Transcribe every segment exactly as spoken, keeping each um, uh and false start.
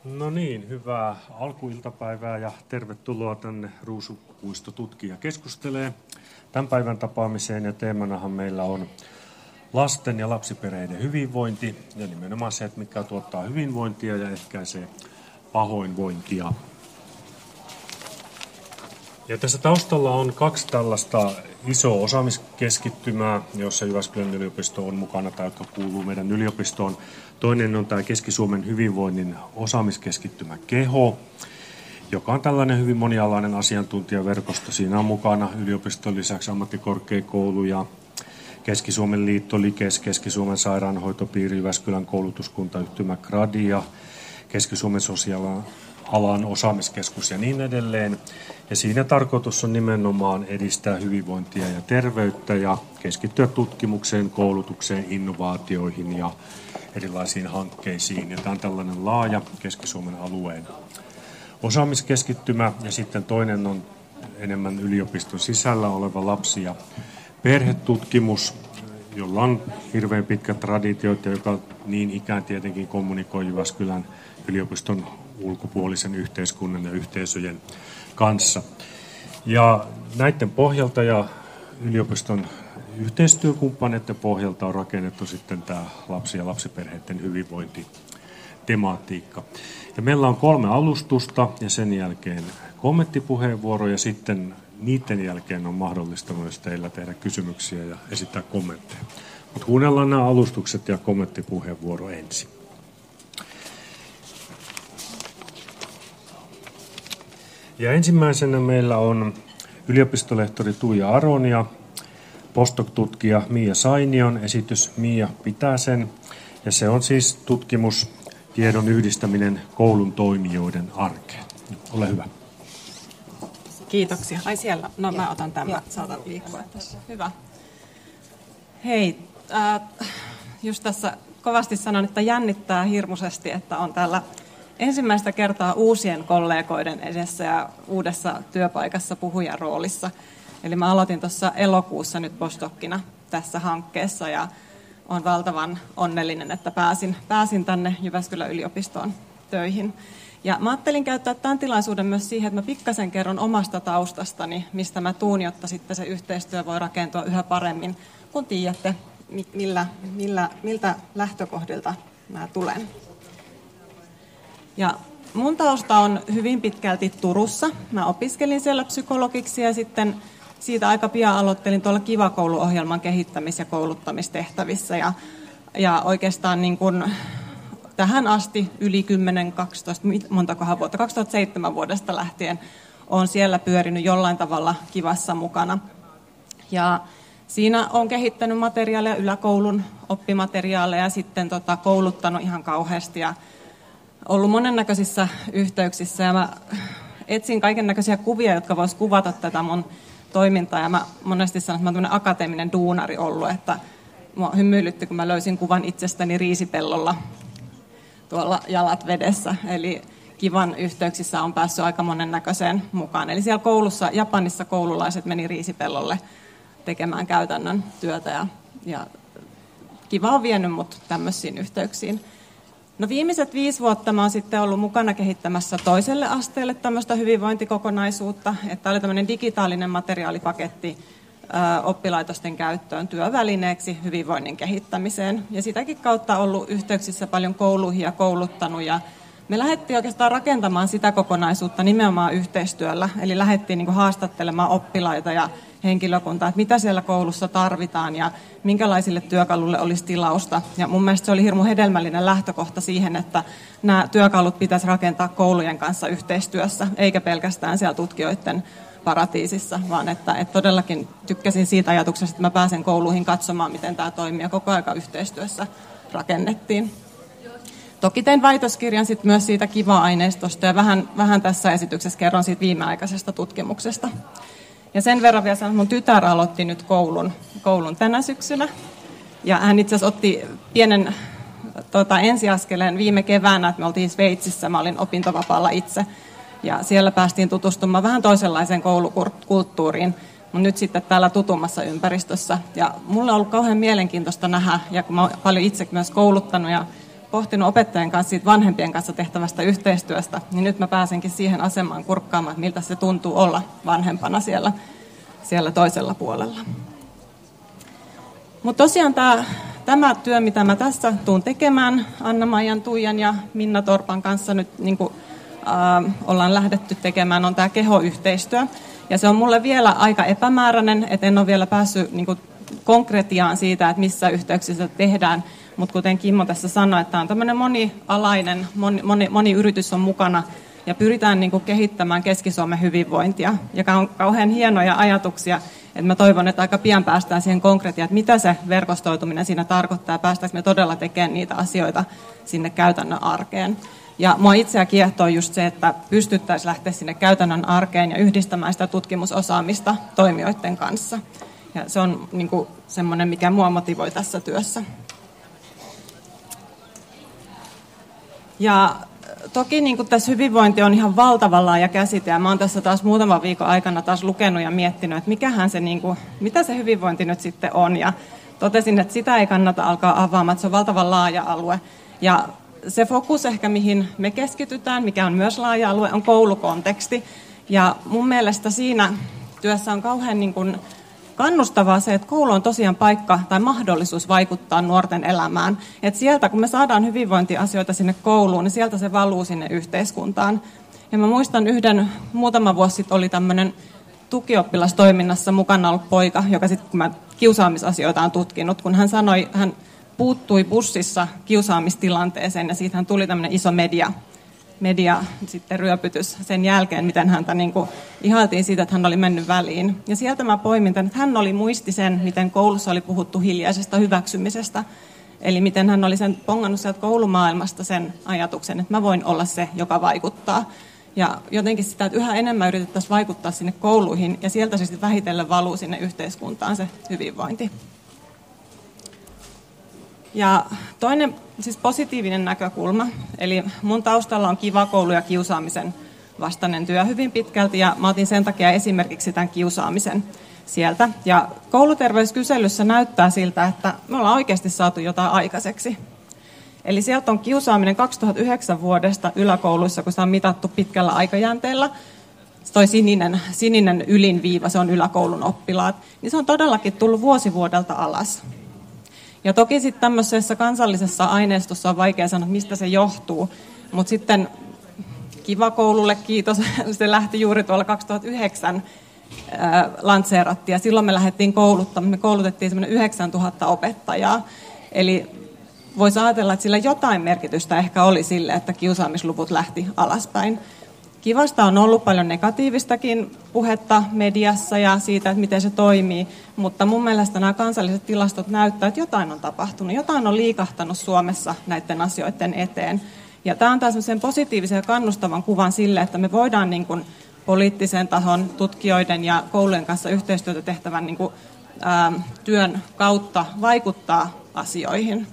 No niin, hyvää alkuiltapäivää ja tervetuloa tänne Ruusupuisto tutkija keskustelee. Tämän päivän tapaamiseen ja teemanahan meillä on lasten ja lapsiperheiden hyvinvointi ja nimenomaan se, että mikä tuottaa hyvinvointia ja ehkäisee pahoinvointia. Ja tässä taustalla on kaksi tällaista isoa osaamiskeskittymää, jossa Jyväskylän yliopisto on mukana tai jotka kuuluu meidän yliopistoon. Toinen on tämä Keski-Suomen hyvinvoinnin osaamiskeskittymä KEHO, joka on tällainen hyvin monialainen asiantuntijaverkosto. Siinä on mukana yliopiston lisäksi ammattikorkeakoulu ja Keski-Suomen liitto, Likes, Keski-Suomen sairaanhoitopiiri, Jyväskylän koulutuskuntayhtymä Gradi ja Keski-Suomen sosiaalialan osaamiskeskus ja niin edelleen. Ja siinä tarkoitus on nimenomaan edistää hyvinvointia ja terveyttä ja keskittyä tutkimukseen, koulutukseen, innovaatioihin ja erilaisiin hankkeisiin. Ja tämä on tällainen laaja Keski-Suomen alueen osaamiskeskittymä ja sitten toinen on enemmän yliopiston sisällä oleva lapsi- ja perhetutkimus, jolla on hirveän pitkät traditiot ja joka niin ikään tietenkin kommunikoi Jyväskylän yliopiston ulkopuolisen yhteiskunnan ja yhteisöjen kanssa. Ja näiden pohjalta ja yliopiston yhteistyökumppaneiden pohjalta on rakennettu sitten tämä lapsi- ja lapsiperheiden hyvinvointitematiikka. Ja meillä on kolme alustusta ja sen jälkeen kommenttipuheenvuoro ja sitten niiden jälkeen on mahdollista myös teillä tehdä kysymyksiä ja esittää kommentteja. Mutta kuunnellaan nämä alustukset ja kommenttipuheenvuoro ensin. Ja ensimmäisenä meillä on yliopistolehtori Tuija Aron ja postdoc-tutkija Mia Sainion esitys Mia Pitäsen. Ja se on siis tutkimus tiedon yhdistäminen koulun toimijoiden arkeen. Ole hyvä. Kiitoksia. Ai siellä. No mä otan tämän. Saatan liikkua tässä. Hyvä. Hei, äh, just tässä kovasti sanon, että jännittää hirmuisesti, että on täällä ensimmäistä kertaa uusien kollegoiden edessä ja uudessa työpaikassa puhujan roolissa. Eli mä aloitin tuossa elokuussa nyt postdoccina tässä hankkeessa ja olen valtavan onnellinen, että pääsin, pääsin tänne Jyväskylän yliopistoon töihin. Ja mä ajattelin käyttää tämän tilaisuuden myös siihen, että mä pikkasen kerron omasta taustastani, mistä mä tuun, jotta sitten se yhteistyö voi rakentua yhä paremmin, kun tiedätte, millä, millä, miltä lähtökohdilta mä tulen. Ja mun tausta on hyvin pitkälti Turussa. Mä opiskelin siellä psykologiksi ja sitten siitä aika pian aloittelin tuolla Kiva Koulu-ohjelman kehittämis- ja kouluttamistehtävissä. Ja, ja oikeastaan niin kun tähän asti yli kymmenen kaksitoista, montakohan vuotta, kaksituhattaseitsemän vuodesta lähtien olen siellä pyörinyt jollain tavalla Kivassa mukana. Ja siinä olen kehittänyt materiaaleja, yläkoulun oppimateriaaleja ja sitten tota, kouluttanut ihan kauheasti ja ollut monennäköisissä yhteyksissä ja mä etsin kaikennäköisiä kuvia, jotka vois kuvata tätä mun toimintaa ja mä monesti sanon, että mä oon tämmöinen akateeminen duunari ollut, että mua hymyilytti, kun mä löysin kuvan itsestäni riisipellolla tuolla jalat vedessä, eli Kivan yhteyksissä on päässyt aika monennäköiseen mukaan. Eli siellä koulussa, Japanissa koululaiset meni riisipellolle tekemään käytännön työtä ja, ja Kiva on vienyt mut tämmöisiin yhteyksiin. No viimeiset viisi vuotta mä oon sitten ollut mukana kehittämässä toiselle asteelle tämmöistä hyvinvointikokonaisuutta, että oli tämmöinen digitaalinen materiaalipaketti ä, oppilaitosten käyttöön työvälineeksi hyvinvoinnin kehittämiseen. Ja sitäkin kautta ollut yhteyksissä paljon kouluihin ja kouluttanut ja me lähdettiin oikeastaan rakentamaan sitä kokonaisuutta nimenomaan yhteistyöllä, eli lähdettiin niin kuin haastattelemaan oppilaita ja henkilökuntaa, että mitä siellä koulussa tarvitaan ja minkälaisille työkaluille olisi tilausta. Ja mun mielestä se oli hirmu hedelmällinen lähtökohta siihen, että nämä työkalut pitäisi rakentaa koulujen kanssa yhteistyössä, eikä pelkästään siellä tutkijoiden paratiisissa, vaan että, että todellakin tykkäsin siitä ajatuksesta, että mä pääsen kouluihin katsomaan, miten tämä toimii ja koko ajan yhteistyössä rakennettiin. Toki tein väitöskirjan sit myös siitä Kiva-aineistosta ja vähän, vähän tässä esityksessä kerron siitä viimeaikaisesta tutkimuksesta. Ja sen verran vielä sanon, mun tytär aloitti nyt koulun, koulun tänä syksynä. Ja hän itse asiassa otti pienen tota, ensiaskeleen viime keväänä, että me oltiin Sveitsissä, mä olin opintovapaalla itse. Ja siellä päästiin tutustumaan vähän toisenlaiseen koulukulttuuriin, mutta nyt sitten täällä tutummassa ympäristössä. Ja mulle on ollut kauhean mielenkiintoista nähdä, ja kun mä oon paljon itse myös kouluttanut ja pohtinut opettajien kanssa siitä vanhempien kanssa tehtävästä yhteistyöstä, niin nyt mä pääsenkin siihen asemaan kurkkaamaan, että miltä se tuntuu olla vanhempana siellä, siellä toisella puolella. Mutta tosiaan tämä, tämä työ, mitä mä tässä tuun tekemään Anna-Maijan, Tuijan ja Minna Torpan kanssa nyt niin kuin, äh, ollaan lähdetty tekemään, on tämä kehoyhteistyö. Ja se on mulle vielä aika epämääräinen, että en ole vielä päässyt niin kuin, konkretiaan siitä, että missä yhteyksissä tehdään. Mutta kuten Kimmo tässä sanoi, että tämä on tämmöinen monialainen, moni, moni, moni yritys on mukana ja pyritään niin kuin, kehittämään Keski-Suomen hyvinvointia. Ja on kauhean hienoja ajatuksia, että mä toivon, että aika pian päästään siihen konkretiaan, että mitä se verkostoituminen siinä tarkoittaa ja päästäänkö me todella tekemään niitä asioita sinne käytännön arkeen. Ja mua itseä kiehtoo just se, että pystyttäisiin lähteä sinne käytännön arkeen ja yhdistämään sitä tutkimusosaamista toimijoiden kanssa. Ja se on niin kuin semmoinen, mikä mua motivoi tässä työssä. Ja toki niin kuin tässä hyvinvointi on ihan valtavan laaja käsite, ja mä oon tässä taas muutaman viikon aikana taas lukenut ja miettinyt, että mikähän se, niin kuin, mitä se hyvinvointi nyt sitten on. Ja totesin, että sitä ei kannata alkaa avaamaan, että se on valtavan laaja alue. Ja se fokus ehkä, mihin me keskitytään, mikä on myös laaja alue, on koulukonteksti. Ja mun mielestä siinä työssä on kauhean niin kuin kannustavaa se, että koulu on tosiaan paikka tai mahdollisuus vaikuttaa nuorten elämään. Et sieltä, kun me saadaan hyvinvointiasioita sinne kouluun, niin sieltä se valuu sinne yhteiskuntaan. Ja mä muistan yhden, muutama vuosi sitten oli tämmöinen tukioppilastoiminnassa mukana ollut poika, joka sitten, kun mä kiusaamisasioita on tutkinut, kun hän sanoi, hän puuttui bussissa kiusaamistilanteeseen ja siitä hän tuli tämmöinen iso media, media sitten ryöpytys sen jälkeen, miten häntä niin kuin ihailtiin siitä, että hän oli mennyt väliin. Ja sieltä mä poimin tämän, että hän oli muisti sen, miten koulussa oli puhuttu hiljaisesta hyväksymisestä. Eli miten hän oli sen pongannut sieltä koulumaailmasta sen ajatuksen, että mä voin olla se, joka vaikuttaa. Ja jotenkin sitä, että yhä enemmän yritettäisiin vaikuttaa sinne kouluihin ja sieltä se sitten vähitellen valuu sinne yhteiskuntaan se hyvinvointi. Ja toinen siis positiivinen näkökulma, eli mun taustalla on Kiva Koulu ja kiusaamisen vastainen työ hyvin pitkälti, ja mä otin sen takia esimerkiksi tämän kiusaamisen sieltä. Ja kouluterveyskyselyssä näyttää siltä, että me ollaan oikeasti saatu jotain aikaiseksi. Eli sieltä on kiusaaminen kaksituhattayhdeksän vuodesta yläkouluissa, kun se on mitattu pitkällä aikajänteellä. Toi sininen, sininen ylinviiva, se on yläkoulun oppilaat, niin se on todellakin tullut vuosi vuodelta alas. Ja toki sitten tämmöisessä kansallisessa aineistossa on vaikea sanoa, mistä se johtuu, mutta sitten Kiva Koululle kiitos, se lähti juuri tuolla kaksituhattayhdeksän ää, lanseerattiin ja silloin me lähdettiin kouluttamaan, me koulutettiin semmoinen yhdeksäntuhatta opettajaa, eli voisi ajatella, että sillä jotain merkitystä ehkä oli sille, että kiusaamisluvut lähti alaspäin. Kivasta on ollut paljon negatiivistakin puhetta mediassa ja siitä, että miten se toimii, mutta mun mielestä nämä kansalliset tilastot näyttävät, että jotain on tapahtunut, jotain on liikahtanut Suomessa näiden asioiden eteen. Ja tämä antaa sellaisen positiivisen ja kannustavan kuvan sille, että me voidaan niin kuin poliittisen tahon tutkijoiden ja koulujen kanssa yhteistyötä tehtävän niin kuin, ää, työn kautta vaikuttaa asioihin.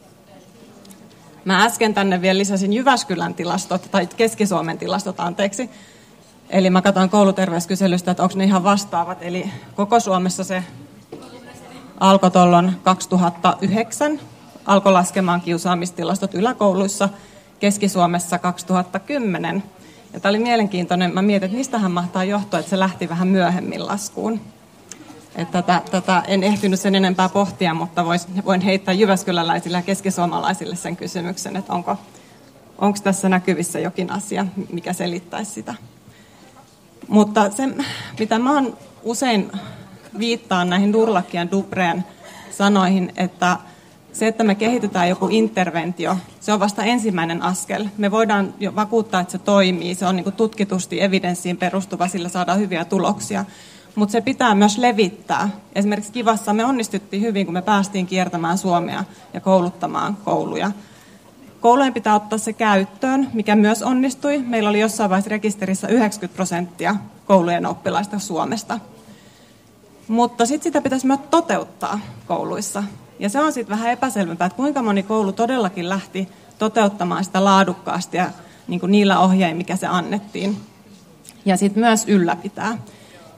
Mä äsken tänne vielä lisäsin Jyväskylän tilastot, tai Keski-Suomen tilastot, anteeksi. Eli mä katsoin kouluterveyskyselystä, että onko ne ihan vastaavat. Eli koko Suomessa se alkoi tuolloin kaksituhattayhdeksän, alkoi laskemaan kiusaamistilastot yläkouluissa, Keski-Suomessa kaksituhattakymmenen. Ja tämä oli mielenkiintoinen. Mä mietin, että mistähän mahtaa johtua, että se lähti vähän myöhemmin laskuun. Että tätä, tätä en ehtinyt sen enempää pohtia, mutta vois, voin heittää jyväskyläläisille ja keskisuomalaisille sen kysymyksen, että onko, onko tässä näkyvissä jokin asia, mikä selittäisi sitä. Mutta se, mitä mä oon usein viittaan näihin Durlackin ja Dubreen sanoihin, että se, että me kehitetään joku interventio, se on vasta ensimmäinen askel. Me voidaan jo vakuuttaa, että se toimii, se on niin kuin tutkitusti evidenssiin perustuva, sillä saadaan hyviä tuloksia. Mutta se pitää myös levittää. Esimerkiksi Kivassa me onnistuttiin hyvin, kun me päästiin kiertämään Suomea ja kouluttamaan kouluja. Koulujen pitää ottaa se käyttöön, mikä myös onnistui. Meillä oli jossain vaiheessa rekisterissä yhdeksänkymmentä prosenttia koulujen oppilaista Suomesta. Mutta sitten sitä pitäisi myös toteuttaa kouluissa. Ja se on sitten vähän epäselvempää, että kuinka moni koulu todellakin lähti toteuttamaan sitä laadukkaasti ja niin kuin niillä ohjein, mikä se annettiin. Ja sitten myös ylläpitää.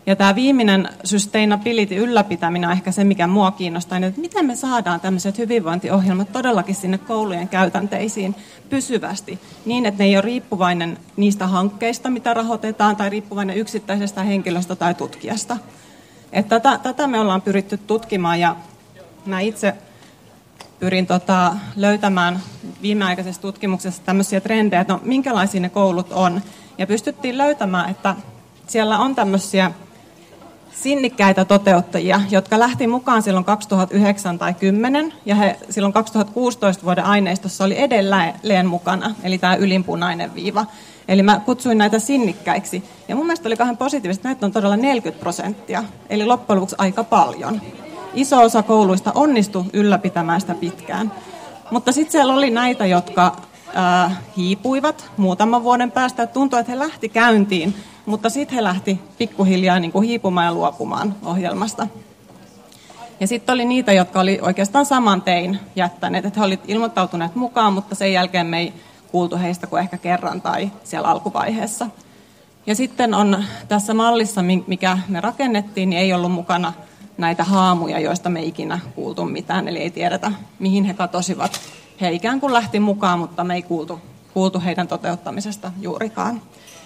Ja tämä viimeinen sustainability, ylläpitäminen, on ehkä se, mikä mua kiinnostaa, että miten me saadaan tämmöiset hyvinvointiohjelmat todellakin sinne koulujen käytänteisiin pysyvästi, niin että ne ei ole riippuvainen niistä hankkeista, mitä rahoitetaan, tai riippuvainen yksittäisestä henkilöstä tai tutkijasta. Että tätä, tätä me ollaan pyritty tutkimaan, ja mä itse pyrin tota, löytämään viimeaikaisessa tutkimuksessa tämmöisiä trendejä, että no, minkälaisia ne koulut on. Ja pystyttiin löytämään, että siellä on tämmöisiä sinnikkäitä toteuttajia, jotka lähti mukaan silloin kaksituhattayhdeksän tai kymmenen, ja he silloin kaksituhattakuusitoista vuoden aineistossa oli edelleen mukana, eli tämä ylimpunainen viiva. Eli mä kutsuin näitä sinnikkäiksi, ja mun mielestä oli kauhean positiivista, että näitä on todella neljäkymmentä prosenttia, eli loppujen lopuksi aika paljon. Iso osa kouluista onnistui ylläpitämään sitä pitkään, mutta sitten siellä oli näitä, jotka äh, hiipuivat muutaman vuoden päästä, että tuntui, että he lähti käyntiin, mutta sitten he lähti pikkuhiljaa niin kuin hiipumaan ja luopumaan ohjelmasta. Ja sitten oli niitä, jotka oli oikeastaan saman tein jättäneet, että he olivat ilmoittautuneet mukaan, mutta sen jälkeen me ei kuultu heistä kuin ehkä kerran tai siellä alkuvaiheessa. Ja sitten on tässä mallissa, mikä me rakennettiin, niin ei ollut mukana näitä haamuja, joista me ei ikinä kuultu mitään, eli ei tiedetä, mihin he katosivat. He ikään kuin lähti mukaan, mutta me ei kuultu, kuultu heidän toteuttamisesta juurikaan.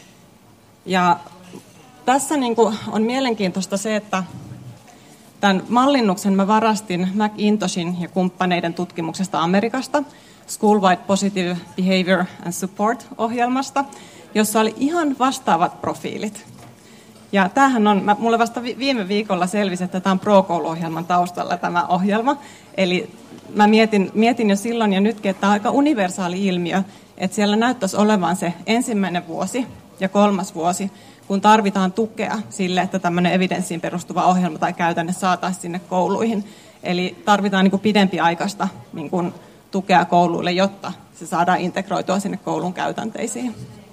Ja tässä niin kuin on mielenkiintoista se, että tämän mallinnuksen mä varastin McIntoshin ja kumppaneiden tutkimuksesta Amerikasta, School-wide Positive Behavior and Support-ohjelmasta, jossa oli ihan vastaavat profiilit. Ja tämähän on, mä, mulle vasta viime viikolla selvisi, että tämä on Pro-kouluohjelman taustalla tämä ohjelma. Eli mä mietin, mietin jo silloin ja nytkin, että tämä on aika universaali ilmiö, että siellä näyttäisi olevan se ensimmäinen vuosi ja kolmas vuosi, kun tarvitaan tukea sille, että tämmöinen evidenssiin perustuva ohjelma tai käytänne saataisiin sinne kouluihin. Eli tarvitaan niin kuin pidempiaikaista niin kuin tukea kouluille, jotta se saadaan integroitua sinne koulun käytänteisiin.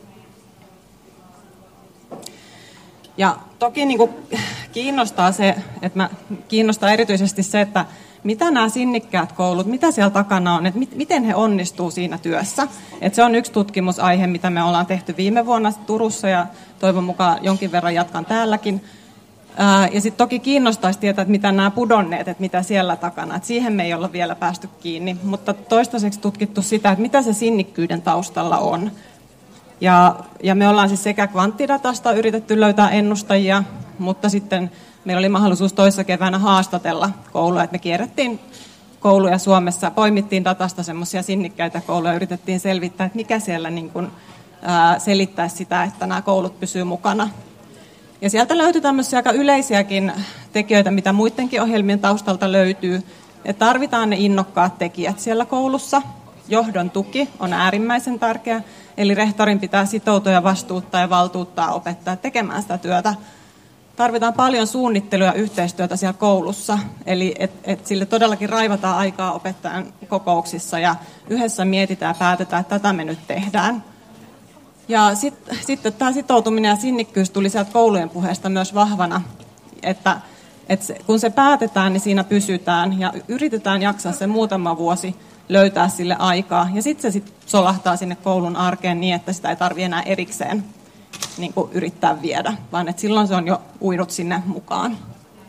Ja toki niin kuin kiinnostaa se, että mä kiinnostaa erityisesti se, että mitä nämä sinnikkäät koulut, mitä siellä takana on, että miten he onnistuu siinä työssä. Että se on yksi tutkimusaihe, mitä me ollaan tehty viime vuonna Turussa ja toivon mukaan jonkin verran jatkan täälläkin. Ja sitten toki kiinnostaisi tietää, että mitä nämä pudonneet, että mitä siellä takana. Että siihen me ei olla vielä päästy kiinni, mutta toistaiseksi tutkittu sitä, että mitä se sinnikkyyden taustalla on. Ja, ja me ollaan siis sekä kvanttidatasta yritetty löytää ennustajia, mutta sitten meillä oli mahdollisuus toissa keväänä haastatella kouluja, että me kierrettiin kouluja Suomessa, poimittiin datasta semmoisia sinnikkäitä kouluja ja yritettiin selvittää, että mikä siellä niin kuin, ää, selittää sitä, että nämä koulut pysyy mukana. Ja sieltä löytyi tämmöisiä aika yleisiäkin tekijöitä, mitä muidenkin ohjelmien taustalta löytyy. Että tarvitaan ne innokkaat tekijät siellä koulussa. Johdon tuki on äärimmäisen tärkeä, eli rehtorin pitää sitoutua ja vastuuttaa ja valtuuttaa opettajat tekemään sitä työtä. Tarvitaan paljon suunnittelua ja yhteistyötä siellä koulussa, eli että et sille todellakin raivataan aikaa opettajan kokouksissa ja yhdessä mietitään ja päätetään, että tätä me nyt tehdään. Ja sitten sit, tämä sitoutuminen ja sinnikkyys tuli sieltä koulujen puheesta myös vahvana, että et se, kun se päätetään, niin siinä pysytään ja yritetään jaksaa se muutama vuosi löytää sille aikaa. Ja sitten se sit solahtaa sinne koulun arkeen niin, että sitä ei tarvitse enää erikseen niin kuin yrittää viedä, vaan että silloin se on jo uinut sinne mukaan.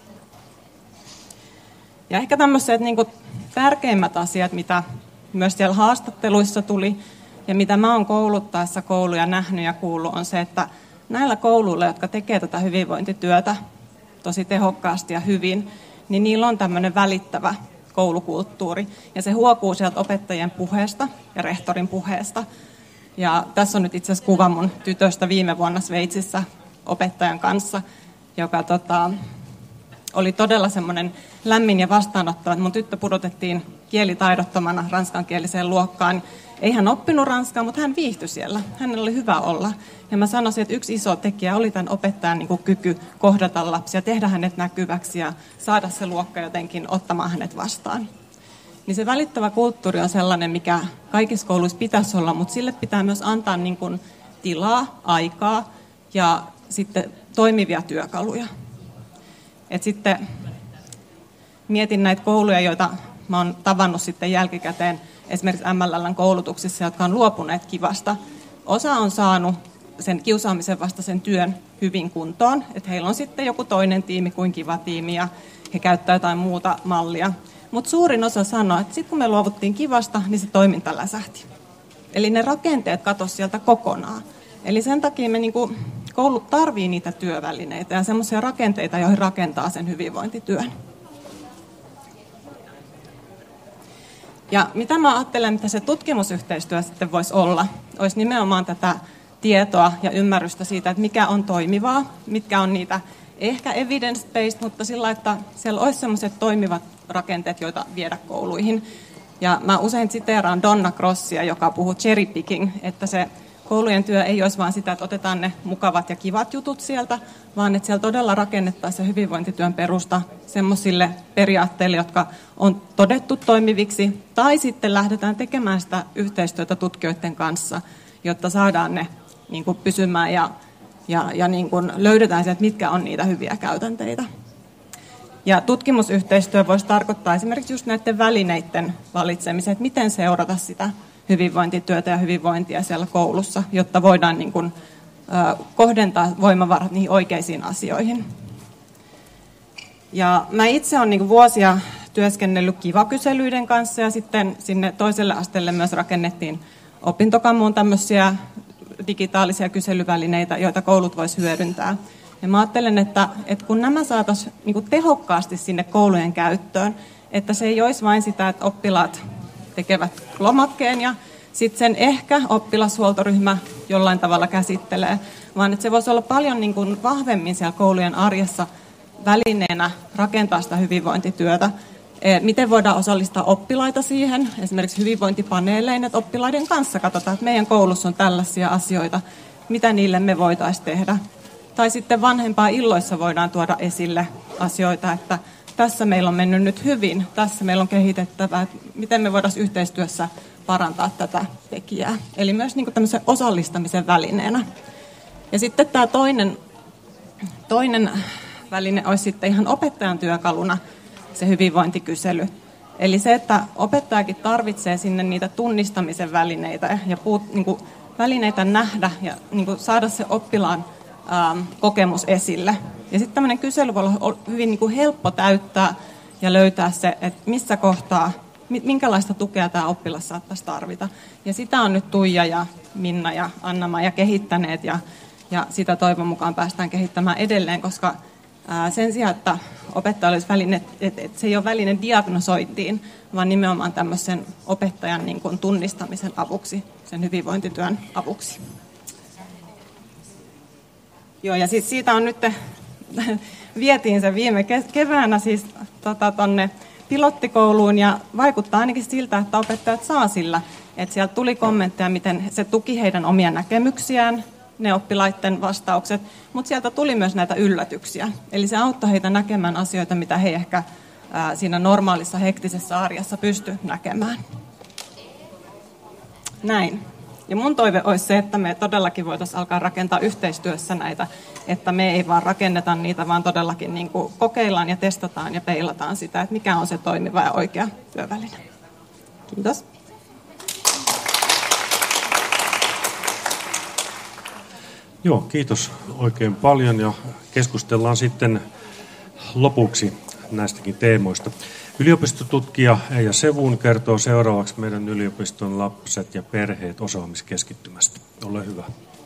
Ja ehkä tämmöiset niin kuin tärkeimmät asiat, mitä myös siellä haastatteluissa tuli, ja mitä mä oon kouluttaessa kouluja nähnyt ja kuullut, on se, että näillä kouluilla, jotka tekee tätä hyvinvointityötä tosi tehokkaasti ja hyvin, niin niillä on tämmöinen välittävä koulukulttuuri. Ja se huokuu sieltä opettajien puheesta ja rehtorin puheesta. Ja tässä on nyt itse asiassa kuva mun tytöstä viime vuonna Sveitsissä opettajan kanssa, joka tota, oli todella semmoinen lämmin ja vastaanottava. Mun tyttö pudotettiin kielitaidottomana ranskankieliseen luokkaan. Ei hän oppinut ranskaa, mutta hän viihtyi siellä. Hänellä oli hyvä olla. Ja mä sanoisin, että yksi iso tekijä oli tämän opettajan niin kuin kyky kohdata lapsia, tehdä hänet näkyväksi ja saada se luokka jotenkin ottamaan hänet vastaan. Niin se välittävä kulttuuri on sellainen, mikä kaikissa kouluissa pitäisi olla, mutta sille pitää myös antaa niin kuin tilaa, aikaa ja sitten toimivia työkaluja. Et sitten mietin näitä kouluja, joita mä oon tavannut sitten jälkikäteen esimerkiksi M L L:n koulutuksissa, jotka on luopuneet kivasta. Osa on saanut sen kiusaamisen vastaisen työn hyvin kuntoon. Että heillä on sitten joku toinen tiimi kuin Kiva tiimi ja he käyttää jotain muuta mallia. Mutta suurin osa sanoo, että sitten kun me luovuttiin Kivasta, niin se toiminta läsähti. Eli ne rakenteet katosi sieltä kokonaan. Eli sen takia me niinku, koulut tarvii niitä työvälineitä ja semmoisia rakenteita, joihin rakentaa sen hyvinvointityön. Ja mitä mä ajattelen, mitä se tutkimusyhteistyö sitten voisi olla, olisi nimenomaan tätä tietoa ja ymmärrystä siitä, että mikä on toimivaa, mitkä on niitä ehkä evidence-based, mutta sillä, että siellä olisi sellaiset toimivat rakenteet, joita viedä kouluihin. Ja mä usein siteeraan Donna Crossia, joka puhuu cherry picking, että se koulujen työ ei olisi vain sitä, että otetaan ne mukavat ja kivat jutut sieltä, vaan että siellä todella rakennettaisiin se hyvinvointityön perusta semmoisille periaatteille, jotka on todettu toimiviksi, tai sitten lähdetään tekemään sitä yhteistyötä tutkijoiden kanssa, jotta saadaan ne niin kuin pysymään ja, ja, ja niin kuin löydetään sieltä, mitkä on niitä hyviä käytänteitä. Ja tutkimusyhteistyö voisi tarkoittaa esimerkiksi just näiden välineiden valitsemisen, että miten seurata sitä hyvinvointityötä ja hyvinvointia siellä koulussa, jotta voidaan niin kuin, ö, kohdentaa voimavarat niihin oikeisiin asioihin. Ja mä itse olen niin kuin vuosia työskennellyt Kiva-kyselyiden kanssa ja sitten sinne toiselle asteelle myös rakennettiin opintokammuun tämmöisiä digitaalisia kyselyvälineitä, joita koulut vois hyödyntää. Ja mä ajattelen, että, että kun nämä saataisiin niin kuin tehokkaasti sinne koulujen käyttöön, että se ei olisi vain sitä, että oppilaat tekevät lomakkeen ja sitten sen ehkä oppilashuoltoryhmä jollain tavalla käsittelee, vaan että se voisi olla paljon niin kuin vahvemmin siellä koulujen arjessa välineenä rakentaa sitä hyvinvointityötä. Miten voidaan osallistaa oppilaita siihen, esimerkiksi hyvinvointipaneelein, että oppilaiden kanssa katsotaan, että meidän koulussa on tällaisia asioita, mitä niille me voitaisiin tehdä. Tai sitten vanhempaa illoissa voidaan tuoda esille asioita, että tässä meillä on mennyt nyt hyvin, tässä meillä on kehitettävää, että miten me voidaan yhteistyössä parantaa tätä tekijää. Eli myös niin kuin tämmöisen osallistamisen välineenä. Ja sitten tämä toinen, toinen väline olisi sitten ihan opettajan työkaluna se hyvinvointikysely. Eli se, että opettajakin tarvitsee sinne niitä tunnistamisen välineitä ja puut, niin kuin välineitä nähdä ja niin kuin saada se oppilaan ähm, kokemus esille. Ja sitten tämmöinen kysely voi olla hyvin niin kuin helppo täyttää ja löytää se, että missä kohtaa, minkälaista tukea tämä oppilas saattaisi tarvita. Ja sitä on nyt Tuija ja Minna ja Anna-Maija kehittäneet ja, ja sitä toivon mukaan päästään kehittämään edelleen, koska ää, sen sijaan, että opettaja olisi väline, että et se ei ole väline diagnosointiin, vaan nimenomaan tämmöisen opettajan niin kuin tunnistamisen avuksi, sen hyvinvointityön avuksi. Joo, ja siis siitä on nyt, vietiin se viime keväänä siis tota, tonne pilottikouluun ja vaikuttaa ainakin siltä, että opettajat saa sillä, että sieltä tuli kommentteja, miten se tuki heidän omia näkemyksiään, ne oppilaiden vastaukset, mutta sieltä tuli myös näitä yllätyksiä. Eli se auttoi heitä näkemään asioita, mitä he ehkä ää, siinä normaalissa hektisessä arjessa pysty näkemään. Näin. Ja mun toive olisi se, että me todellakin voitaisiin alkaa rakentaa yhteistyössä näitä, että me ei vaan rakenneta niitä, vaan todellakin niin kuin kokeillaan ja testataan ja peilataan sitä, että mikä on se toimiva ja oikea työväline. Kiitos. Joo, kiitos oikein paljon ja keskustellaan sitten lopuksi näistäkin teemoista. Yliopistotutkija Eija Sevun kertoo seuraavaksi meidän yliopiston lapset ja perheet osaamiskeskittymästä. Ole hyvä.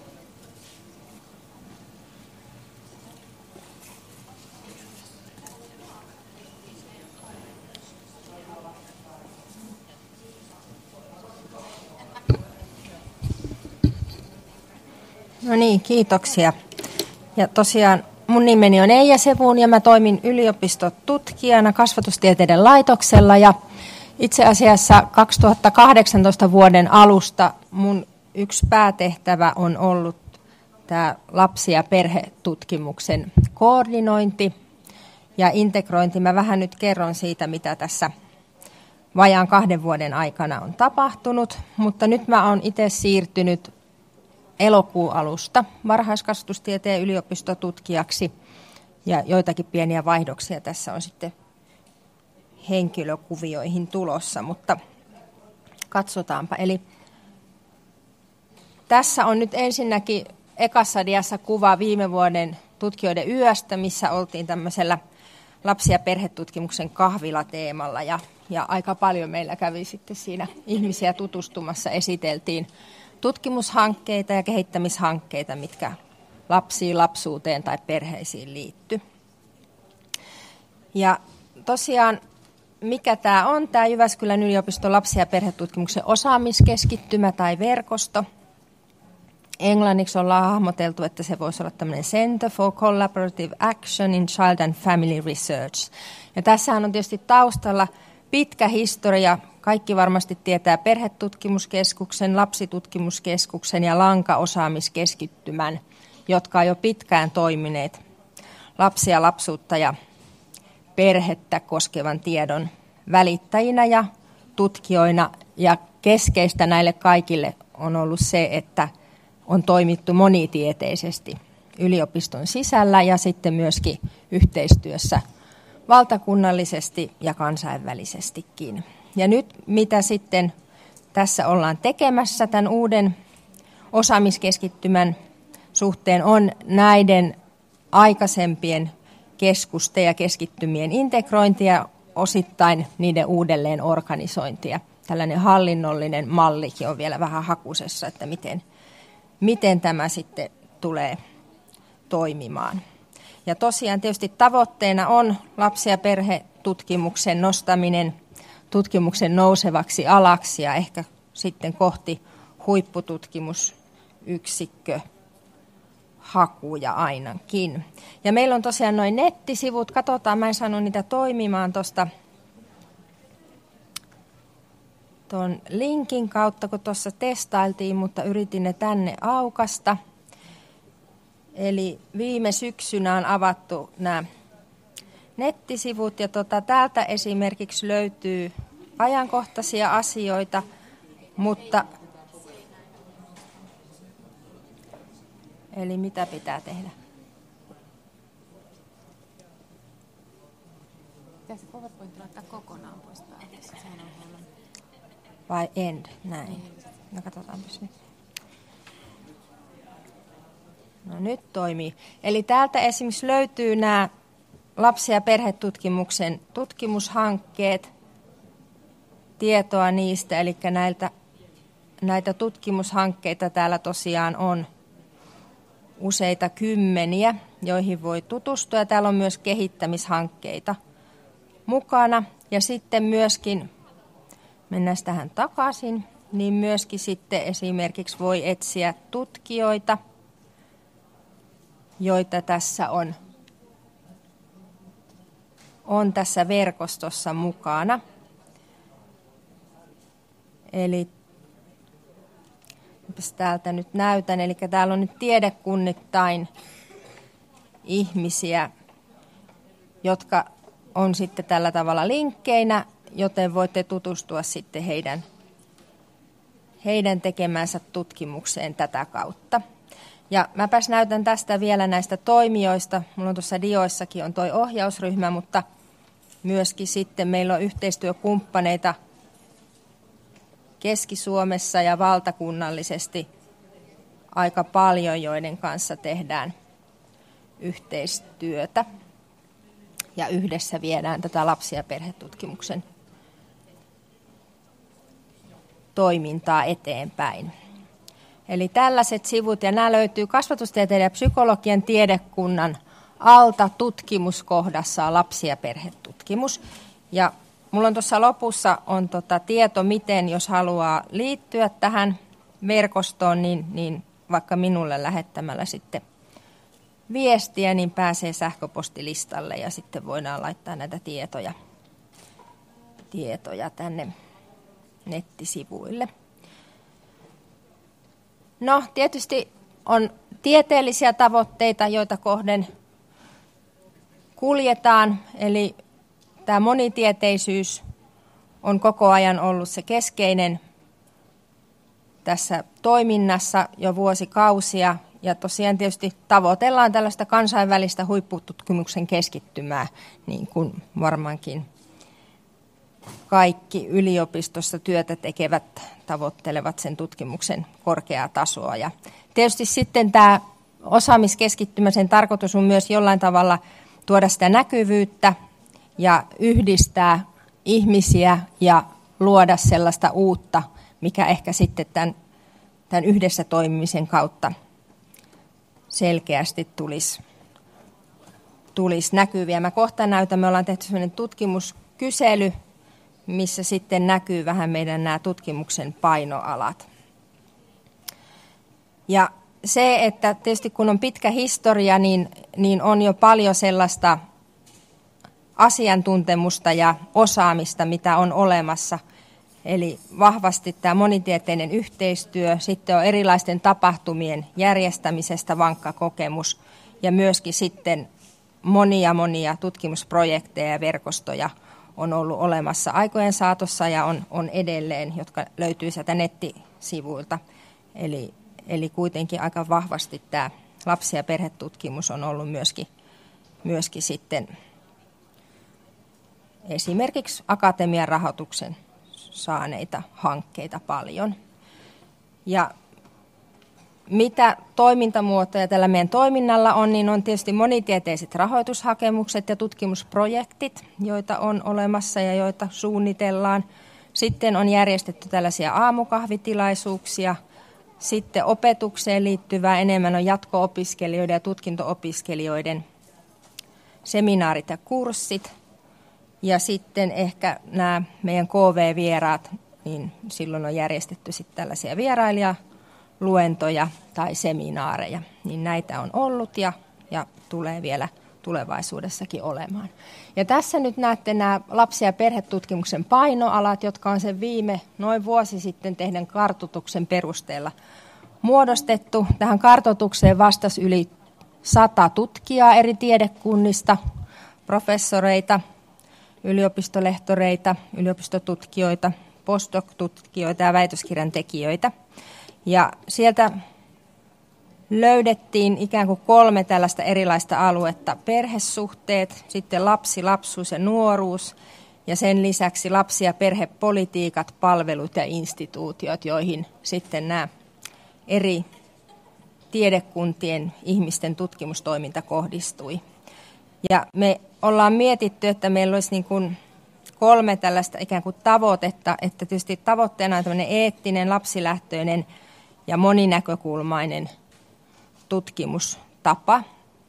No niin, kiitoksia. Ja tosiaan mun nimeni on Eija Sevun ja mä toimin yliopistotutkijana kasvatustieteiden laitoksella ja itse asiassa kaksituhattakahdeksantoista vuoden alusta mun yksi päätehtävä on ollut tämä lapsi- ja perhetutkimuksen koordinointi ja integrointi. Mä vähän nyt kerron siitä, mitä tässä vajaan kahden vuoden aikana on tapahtunut, mutta nyt mä oon itse siirtynyt elokuun alusta varhaiskasvatustieteen yliopistotutkijaksi ja joitakin pieniä vaihdoksia tässä on sitten henkilökuvioihin tulossa, mutta katsotaanpa. Eli tässä on nyt ensinnäkin ekassa diassa kuva viime vuoden tutkijoiden yöstä, missä oltiin tämmöisellä lapsi- ja perhetutkimuksen kahvilateemalla. Ja, ja aika paljon meillä kävi sitten siinä ihmisiä tutustumassa, esiteltiin tutkimushankkeita ja kehittämishankkeita, mitkä lapsiin, lapsuuteen tai perheisiin liittyy. Ja tosiaan, mikä tämä on, tämä Jyväskylän yliopiston lapsi- ja perhetutkimuksen osaamiskeskittymä tai verkosto. Englanniksi ollaan hahmoteltu, että se voisi olla tämmöinen Center for Collaborative Action in Child and Family Research. Ja tässähän on tietysti taustalla pitkä historia. Kaikki varmasti tietää perhetutkimuskeskuksen, lapsitutkimuskeskuksen ja lankaosaamiskeskittymän, jotka on jo pitkään toimineet lapsia, lapsuutta ja perhettä koskevan tiedon välittäjinä ja tutkijoina. Ja keskeistä näille kaikille on ollut se, että on toimittu monitieteisesti yliopiston sisällä ja sitten myöskin yhteistyössä valtakunnallisesti ja kansainvälisestikin. Ja nyt mitä sitten tässä ollaan tekemässä tämän uuden osaamiskeskittymän suhteen on näiden aikaisempien keskusten ja keskittymien integrointia, osittain niiden uudelleen organisointia. Tällainen hallinnollinen mallikin on vielä vähän hakusessa, että miten, miten tämä sitten tulee toimimaan. Ja tosiaan tietysti tavoitteena on lapsi- ja perhetutkimuksen nostaminen tutkimuksen nousevaksi alaksi ja ehkä sitten kohti huippututkimusyksikkö hakuja ainakin. Ja meillä on tosiaan noin nettisivut. Katsotaan, mä en saanut niitä toimimaan tuosta tuon linkin kautta, kun tuossa testailtiin, mutta yritin ne tänne aukasta. Eli viime syksynä on avattu nämä nettisivut ja tota, täältä esimerkiksi löytyy ajankohtaisia asioita, mutta eli mitä pitää tehdä? Pitäisi PowerPoint laittaa kokonaan pois päältä. Vai end, näin. No katsotaanpas nyt. No nyt toimii. Eli täältä esimerkiksi löytyy nämä lapsi- ja perhetutkimuksen tutkimushankkeet, tietoa niistä, eli näiltä, näitä tutkimushankkeita täällä tosiaan on useita kymmeniä, joihin voi tutustua. Ja täällä on myös kehittämishankkeita mukana. Ja sitten myöskin, mennään tähän takaisin, niin myöskin sitten esimerkiksi voi etsiä tutkijoita, joita tässä on, on tässä verkostossa mukana. Eli täältä nyt näytän, eli täällä on nyt tiedekunnittain ihmisiä, jotka on sitten tällä tavalla linkkeinä, joten voitte tutustua sitten heidän, heidän tekemänsä tutkimukseen tätä kautta. Ja mäpäs näytän tästä vielä näistä toimijoista. Mulla on tuossa dioissakin on toi ohjausryhmä, mutta myöskin sitten meillä on yhteistyökumppaneita Keski-Suomessa ja valtakunnallisesti aika paljon, joiden kanssa tehdään yhteistyötä. Ja yhdessä viedään tätä lapsi- ja perhetutkimuksen toimintaa eteenpäin. Eli tällaiset sivut, ja nämä löytyy kasvatustieteiden ja psykologian tiedekunnan alta tutkimuskohdassa lapsi- ja perhetutkimus. Ja mulla on tuossa lopussa on tota tieto, miten jos haluaa liittyä tähän verkostoon, niin, niin vaikka minulle lähettämällä sitten viestiä, niin pääsee sähköpostilistalle ja sitten voidaan laittaa näitä tietoja, tietoja tänne nettisivuille. No, tietysti on tieteellisiä tavoitteita, joita kohden kuljetaan, eli tämä monitieteisyys on koko ajan ollut se keskeinen tässä toiminnassa jo vuosikausia, ja tosiaan tietysti tavoitellaan tällaista kansainvälistä huippututkimuksen keskittymää, niin kuin varmaankin kaikki yliopistossa työtä tekevät tavoittelevat sen tutkimuksen korkeaa tasoa. Ja tietysti sitten tämä osaamiskeskittymä, sen tarkoitus on myös jollain tavalla tuoda sitä näkyvyyttä ja yhdistää ihmisiä ja luoda sellaista uutta, mikä ehkä sitten tämän, tämän yhdessä toimimisen kautta selkeästi tulisi, tulisi näkyviä. Mä kohta näytän, me ollaan tehty sellainen tutkimuskysely, missä sitten näkyy vähän meidän nämä tutkimuksen painoalat. Ja se, että tietysti kun on pitkä historia, niin, niin on jo paljon sellaista asiantuntemusta ja osaamista, mitä on olemassa. Eli vahvasti tämä monitieteinen yhteistyö, sitten on erilaisten tapahtumien järjestämisestä vankka kokemus ja myöskin sitten monia monia tutkimusprojekteja ja verkostoja on ollut olemassa aikojen saatossa ja on, on edelleen, jotka löytyy sieltä nettisivuilta. Eli, eli kuitenkin aika vahvasti tämä lapsi- ja perhetutkimus on ollut myöskin, myöskin sitten esimerkiksi akatemian rahoituksen saaneita hankkeita paljon. Ja mitä toimintamuotoja tällä meidän toiminnalla on, niin on tietysti monitieteiset rahoitushakemukset ja tutkimusprojektit, joita on olemassa ja joita suunnitellaan. Sitten on järjestetty tällaisia aamukahvitilaisuuksia. Sitten opetukseen liittyvää enemmän on jatko-opiskelijoiden ja tutkinto-opiskelijoiden seminaarit ja kurssit. Ja sitten ehkä nämä meidän K V-vieraat, niin silloin on järjestetty sitten tällaisia vierailijaluentoja tai seminaareja. Niin näitä on ollut ja, ja tulee vielä tulevaisuudessakin olemaan. Ja tässä nyt näette nämä lapsi- ja perhetutkimuksen painoalat, jotka on sen viime noin vuosi sitten tehdyn kartoituksen perusteella muodostettu. Tähän kartoitukseen vastasi yli sata tutkijaa eri tiedekunnista, professoreita, yliopistolehtoreita, yliopistotutkijoita, postdoc-tutkijoita ja väitöskirjan tekijöitä. Ja sieltä löydettiin ikään kuin kolme tällaista erilaista aluetta. Perhesuhteet, sitten lapsi, lapsuus ja nuoruus ja sen lisäksi lapsi- ja perhepolitiikat, palvelut ja instituutiot, joihin sitten nämä eri tiedekuntien ihmisten tutkimustoiminta kohdistui. Ja me ollaan mietitty, että meillä olisi niin kuin kolme tällaista ikään kuin tavoitetta, että tietysti tavoitteena on tämmöinen eettinen, lapsilähtöinen ja moninäkökulmainen tutkimustapa.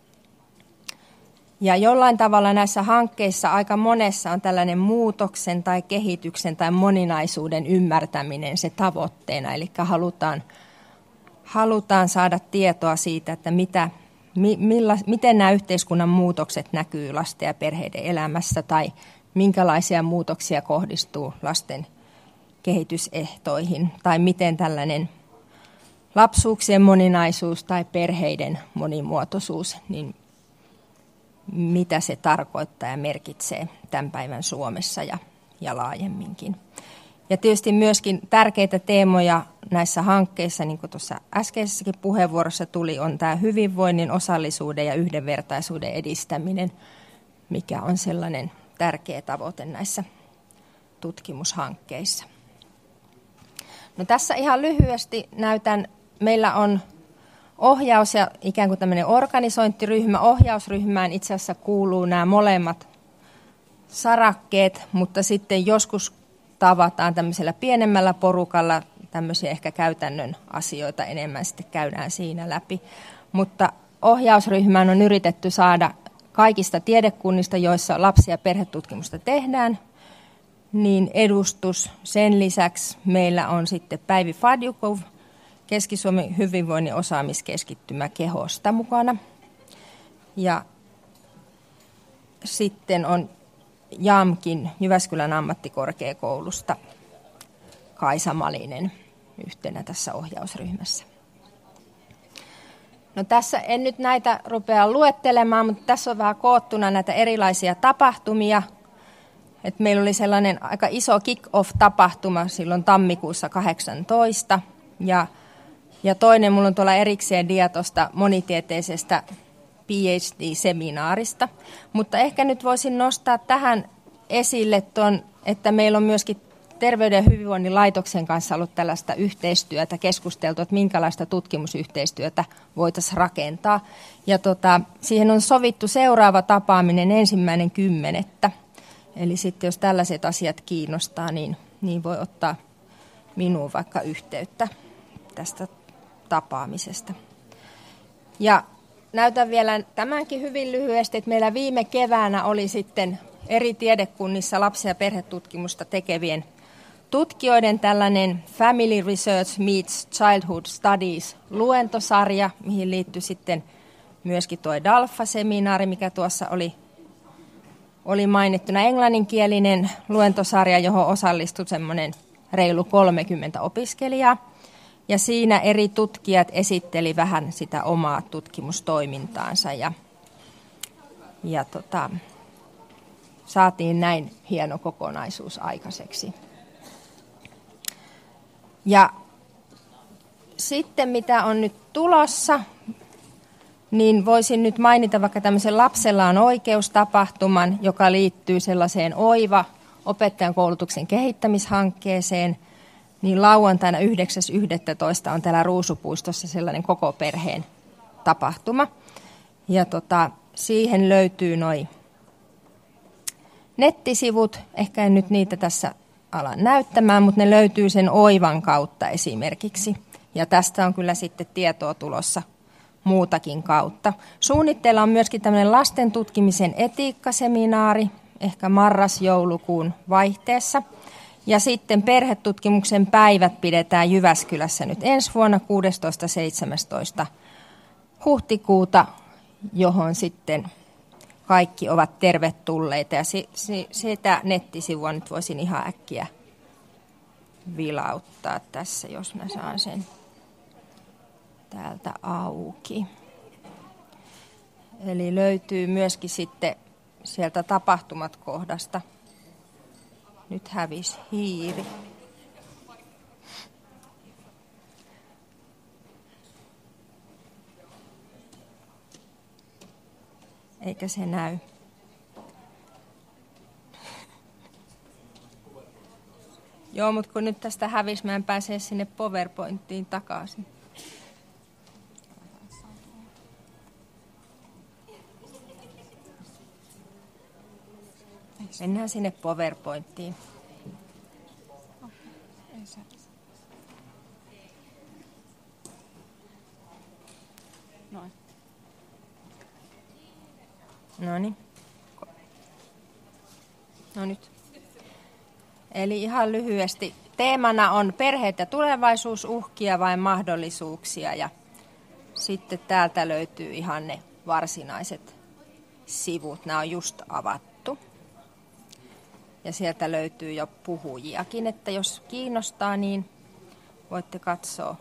Ja jollain tavalla näissä hankkeissa aika monessa on tällainen muutoksen tai kehityksen tai moninaisuuden ymmärtäminen se tavoitteena. Eli halutaan, halutaan saada tietoa siitä, että mitä, milla, miten nämä yhteiskunnan muutokset näkyy lasten ja perheiden elämässä tai minkälaisia muutoksia kohdistuu lasten kehitysehtoihin tai miten tällainen lapsuuksien moninaisuus tai perheiden monimuotoisuus, niin mitä se tarkoittaa ja merkitsee tämän päivän Suomessa ja, ja laajemminkin. Ja tietysti myöskin tärkeitä teemoja näissä hankkeissa, niin kuin tuossa äskeisessäkin puheenvuorossa tuli, on tämä hyvinvoinnin, osallisuuden ja yhdenvertaisuuden edistäminen, mikä on sellainen tärkeä tavoite näissä tutkimushankkeissa. No tässä ihan lyhyesti näytän, meillä on ohjaus ja ikään kuin tämmöinen organisointiryhmä. Ohjausryhmään itse asiassa kuuluu nämä molemmat sarakkeet, mutta sitten joskus tavataan tämmöisellä pienemmällä porukalla tämmöisiä ehkä käytännön asioita enemmän sitten käydään siinä läpi. Mutta ohjausryhmään on yritetty saada kaikista tiedekunnista, joissa lapsi- ja perhetutkimusta tehdään, niin edustus. Sen lisäksi meillä on sitten Päivi Fadjukov, Keski-Suomen hyvinvoinnin osaamiskeskittymä Kehosta mukana. Ja sitten on JAMKin Jyväskylän ammattikorkeakoulusta Kaisa Malinen yhtenä tässä ohjausryhmässä. No tässä en nyt näitä rupea luettelemaan, mutta tässä on vähän koottuna näitä erilaisia tapahtumia. Et meillä oli sellainen aika iso kick-off-tapahtuma silloin tammikuussa kahdeksantoista. Ja, ja toinen, mulla on tuolla erikseen dia tuosta monitieteisestä P H D-seminaarista. Mutta ehkä nyt voisin nostaa tähän esille ton, että meillä on myöskin Terveyden ja hyvinvoinnin laitoksen kanssa ollut tällaista yhteistyötä, keskusteltu, että minkälaista tutkimusyhteistyötä voitaisiin rakentaa. Ja tota, siihen on sovittu seuraava tapaaminen ensimmäinen kymmenettä. Eli sitten jos tällaiset asiat kiinnostaa, niin, niin voi ottaa minuun vaikka yhteyttä tästä tapaamisesta. Ja näytän vielä tämänkin hyvin lyhyesti, että meillä viime keväänä oli sitten eri tiedekunnissa lapsi- ja perhetutkimusta tekevien tutkijoiden tällainen Family Research Meets Childhood Studies -luentosarja, mihin liittyi sitten myöskin tuo DALFA-seminaari, mikä tuossa oli, oli mainittuna, englanninkielinen luentosarja, johon osallistui semmoinen reilu kolmekymmentä opiskelijaa. Ja siinä eri tutkijat esitteli vähän sitä omaa tutkimustoimintaansa ja, ja tota, saatiin näin hieno kokonaisuus aikaiseksi. Ja sitten mitä on nyt tulossa, niin voisin nyt mainita vaikka tämmöisen Lapsella on oikeus -tapahtuman, joka liittyy sellaiseen OIVA opettajan koulutuksen kehittämishankkeeseen. Niin lauantaina yhdeksäs yhdestoista on täällä Ruusupuistossa sellainen koko perheen tapahtuma. Ja tota, siihen löytyy noi nettisivut, ehkä en nyt niitä tässä ala näyttämään, mutta ne löytyy sen OIVAn kautta esimerkiksi. Ja tästä on kyllä sitten tietoa tulossa muutakin kautta. Suunnitteilla on myöskin tämmöinen lasten tutkimisen etiikkaseminaari, ehkä marras-joulukuun vaihteessa. Ja sitten perhetutkimuksen päivät pidetään Jyväskylässä nyt ensi vuonna kuudestoista seitsemästoista huhtikuuta, johon sitten kaikki ovat tervetulleita. Ja si, si, sitä nettisivua nyt voisin ihan äkkiä vilauttaa tässä, jos mä saan sen täältä auki. Eli löytyy myöskin sitten sieltä tapahtumat kohdasta. Nyt hävisi hiiri. Eikä se näy. Joo, mutta kun nyt tästä hävisi, mä en pääse sinne PowerPointiin takaisin. Mennään sinne PowerPointiin. Noin. Noniin. No nyt. Eli ihan lyhyesti. Teemana on perheet ja tulevaisuus, uhkia vai mahdollisuuksia. Ja sitten täältä löytyy ihan ne varsinaiset sivut. Nämä on just avattu. Ja sieltä löytyy jo puhujiakin, että jos kiinnostaa, niin voitte katsoa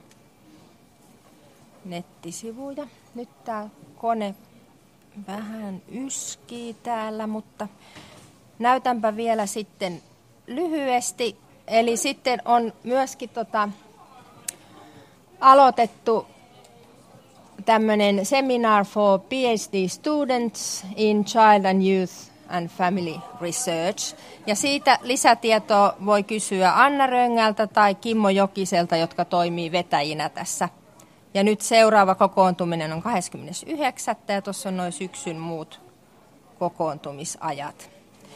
nettisivuja. Nyt tämä kone vähän yskii täällä, mutta näytänpä vielä sitten lyhyesti. Eli sitten on myöskin tota, aloitettu tämmöinen Seminar for P H D Students in Child and Youth and Family Research. Ja siitä lisätietoa voi kysyä Anna Röngältä tai Kimmo Jokiselta, jotka toimii vetäjinä tässä. Ja nyt seuraava kokoontuminen on kahdeskymmenesyhdeksäs ja tuossa on noin syksyn muut kokoontumisajat.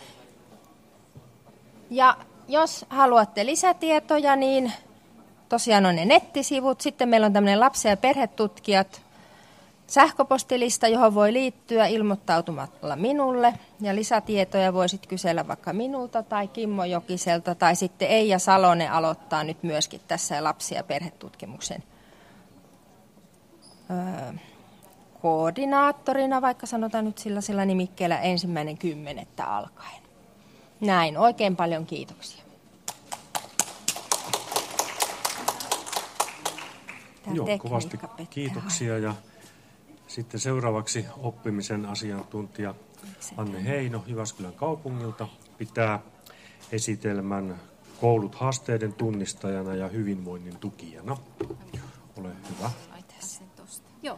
Ja jos haluatte lisätietoja, niin tosiaan on ne nettisivut. Sitten meillä on tämmöinen lapsi- ja perhetutkijat sähköpostilista, johon voi liittyä ilmoittautumalla minulle. Ja lisätietoja voisit kysellä vaikka minulta tai Kimmo Jokiselta. Tai sitten Eija Salonen aloittaa nyt myöskin tässä lapsi- ja perhetutkimuksen öö, koordinaattorina, vaikka sanotaan nyt sillä, sillä nimikkeellä ensimmäinen kymmenettä alkaen. Näin, oikein paljon kiitoksia. Tämä Joo, kovasti kiitoksia. Ja sitten seuraavaksi oppimisen asiantuntija Anne Heino Jyväskylän kaupungilta pitää esitelmän Koulut haasteiden tunnistajana ja hyvinvoinnin tukijana. Ole hyvä. Joo.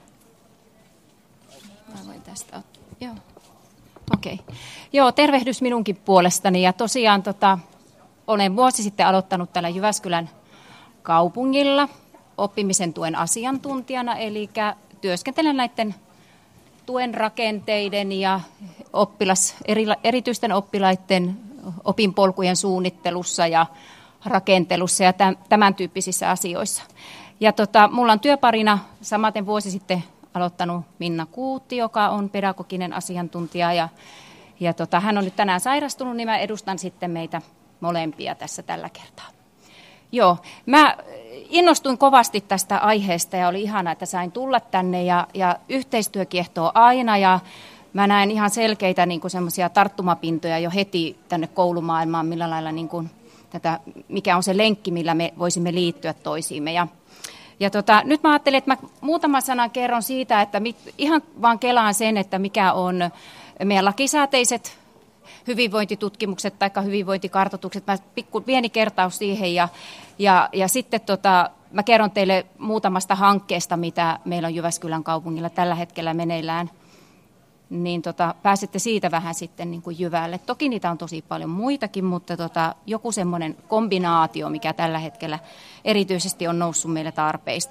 Mä voin tästä ottaa. Joo. Okei. Okay. Joo, tervehdys minunkin puolestani. Ja tosiaan tota, olen vuosi sitten aloittanut täällä Jyväskylän kaupungilla oppimisen tuen asiantuntijana, eli työskentelen näiden tuen rakenteiden ja oppilas, eri, erityisten oppilaiden opinpolkujen suunnittelussa ja rakentelussa ja tämän tyyppisissä asioissa. Ja tota, mulla on työparina samaten vuosi sitten aloittanut Minna Kuutti, joka on pedagoginen asiantuntija ja, ja tota, hän on nyt tänään sairastunut, niin mä edustan sitten meitä molempia tässä tällä kertaa. Joo, mä innostuin kovasti tästä aiheesta ja oli ihanaa, että sain tulla tänne ja, ja yhteistyö kiehtoo aina ja mä näen ihan selkeitä niin kuin semmoisia tarttumapintoja jo heti tänne koulumaailmaan, millä lailla niin kuin tätä, mikä on se lenkki, millä me voisimme liittyä toisiimme. Ja, ja tota, nyt mä ajattelin, että mä muutaman sanan kerron siitä, että mit, ihan vaan kelaan sen, että mikä on meidän lakisääteiset hyvinvointitutkimukset tai hyvinvointikartoitukset. Mä pikku pieni kertaus siihen ja, ja, ja sitten tota, mä kerron teille muutamasta hankkeesta, mitä meillä on Jyväskylän kaupungilla tällä hetkellä meneillään. Niin tota, pääsette siitä vähän sitten niin kuin jyvälle. Toki niitä on tosi paljon muitakin, mutta tota, joku semmoinen kombinaatio, mikä tällä hetkellä erityisesti on noussut meille tarpeista.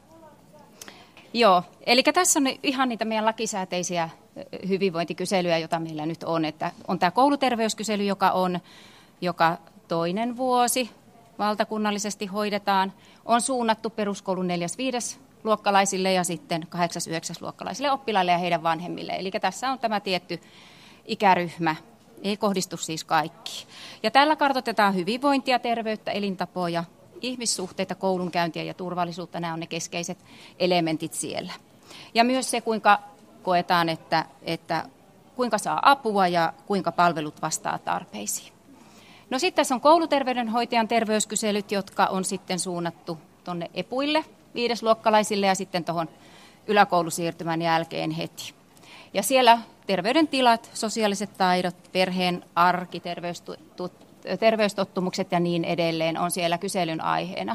Joo, eli tässä on ihan niitä meidän lakisääteisiä hyvinvointikyselyjä, joita meillä nyt on. Että on tämä kouluterveyskysely, joka on joka toinen vuosi valtakunnallisesti hoidetaan. On suunnattu peruskoulun neljäs viides luokkalaisille ja sitten kahdeksas yhdeksäs luokkalaisille oppilaille ja heidän vanhemmille. Eli tässä on tämä tietty ikäryhmä, ei kohdistu siis kaikki. Ja tällä kartoitetaan hyvinvointia, terveyttä, elintapoja, ihmissuhteita, koulunkäyntiä ja turvallisuutta. Nämä on ne keskeiset elementit siellä. Ja myös se, kuinka koetaan, että, että kuinka saa apua ja kuinka palvelut vastaa tarpeisiin. No sitten tässä on kouluterveydenhoitajan terveyskyselyt, jotka on sitten suunnattu tuonne epuille, viidesluokkalaisille ja sitten tuohon yläkoulusiirtymän jälkeen heti. Ja siellä terveydentilat, sosiaaliset taidot, perheen arki, terveystut, terveystottumukset ja niin edelleen on siellä kyselyn aiheena.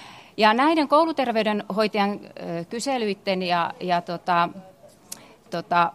Ja näiden kouluterveydenhoitajan kyselyiden ja, ja tota, tota,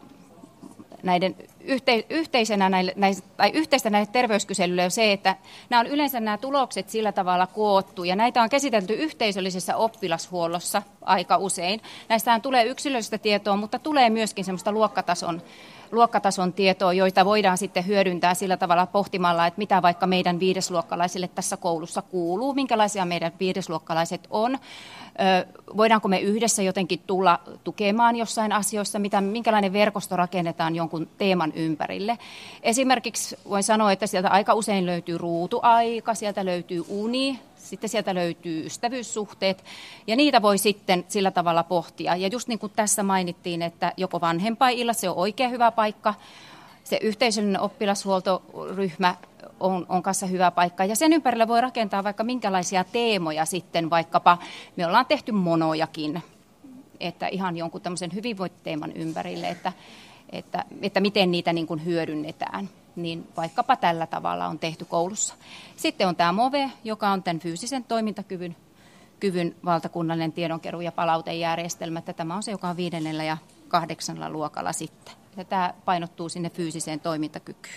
näiden yhte, yhteisenä näille, näille, tai yhteistä näille terveyskyselyille on se, että nämä on yleensä nämä tulokset sillä tavalla koottu, ja näitä on käsitelty yhteisöllisessä oppilashuollossa aika usein. Näistähän tulee yksilöllistä tietoa, mutta tulee myöskin semmoista luokkatason, luokkatason tietoa, joita voidaan sitten hyödyntää sillä tavalla pohtimalla, että mitä vaikka meidän viidesluokkalaisille tässä koulussa kuuluu, minkälaisia meidän viidesluokkalaiset on. Voidaanko me yhdessä jotenkin tulla tukemaan jossain asioissa, mitä, minkälainen verkosto rakennetaan jonkun teeman ympärille. Esimerkiksi voin sanoa, että sieltä aika usein löytyy ruutuaika, sieltä löytyy uni, sitten sieltä löytyy ystävyyssuhteet, ja niitä voi sitten sillä tavalla pohtia. Ja just niin kuin tässä mainittiin, että joko vanhempainillat, se on oikein hyvä paikka, se yhteisöllinen oppilashuoltoryhmä on, on kanssa hyvä paikka, ja sen ympärillä voi rakentaa vaikka minkälaisia teemoja sitten, vaikkapa me ollaan tehty monojakin, että ihan jonkun tämmöisen hyvinvointiteeman ympärille, että, että, että miten niitä niin kuin hyödynnetään, niin vaikkapa tällä tavalla on tehty koulussa. Sitten on tämä MOVE, joka on tämän fyysisen toimintakyvyn kyvyn valtakunnallinen tiedonkeruu ja palautejärjestelmä, että tämä on se, joka on viidennellä ja kahdeksannella luokalla sitten. Ja tämä painottuu sinne fyysiseen toimintakykyyn.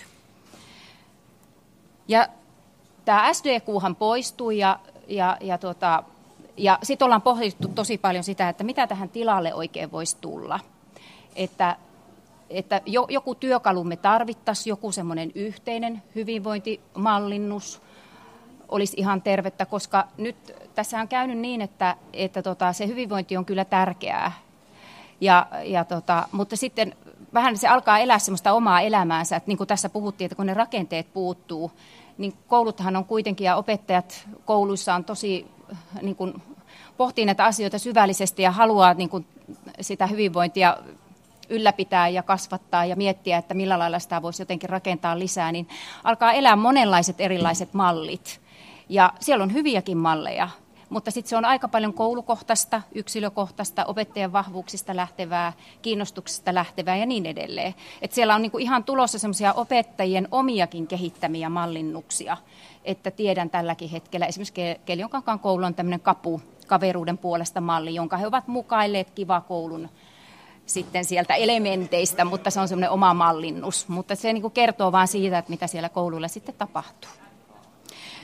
Ja tämä S D Qhan poistui ja, ja, ja, tota, ja sitten ollaan pohdittu tosi paljon sitä, että mitä tähän tilalle oikein voisi tulla. Että, että jo, joku työkalu me tarvittaisiin, joku semmoinen yhteinen hyvinvointimallinnus olisi ihan tervettä, koska nyt tässä on käynyt niin, että, että tota, se hyvinvointi on kyllä tärkeää, ja, ja tota, mutta sitten vähän se alkaa elää semmoista omaa elämäänsä, että niin kuin tässä puhuttiin, että kun ne rakenteet puuttuu, niin kouluthan on kuitenkin ja opettajat kouluissa on tosi niin kuin pohtii näitä asioita syvällisesti ja haluaa niin kuin sitä hyvinvointia ylläpitää ja kasvattaa ja miettiä, että millä lailla sitä voisi jotenkin rakentaa lisää, niin alkaa elää monenlaiset erilaiset mallit. Ja siellä on hyviäkin malleja, mutta sitten se on aika paljon koulukohtaista, yksilökohtaista, opettajan vahvuuksista lähtevää, kiinnostuksesta lähtevää ja niin edelleen. Et siellä on niinku ihan tulossa semmoisia opettajien omiakin kehittämiä mallinnuksia, että tiedän tälläkin hetkellä. Esimerkiksi Keljonkankaan koulu on tämmöinen kapu, kaveruuden puolesta malli, jonka he ovat mukailleet Kiva Koulun sitten sieltä elementeistä, mutta se on semmoinen oma mallinnus. Mutta se niinku kertoo vaan siitä, että mitä siellä kouluilla sitten tapahtuu.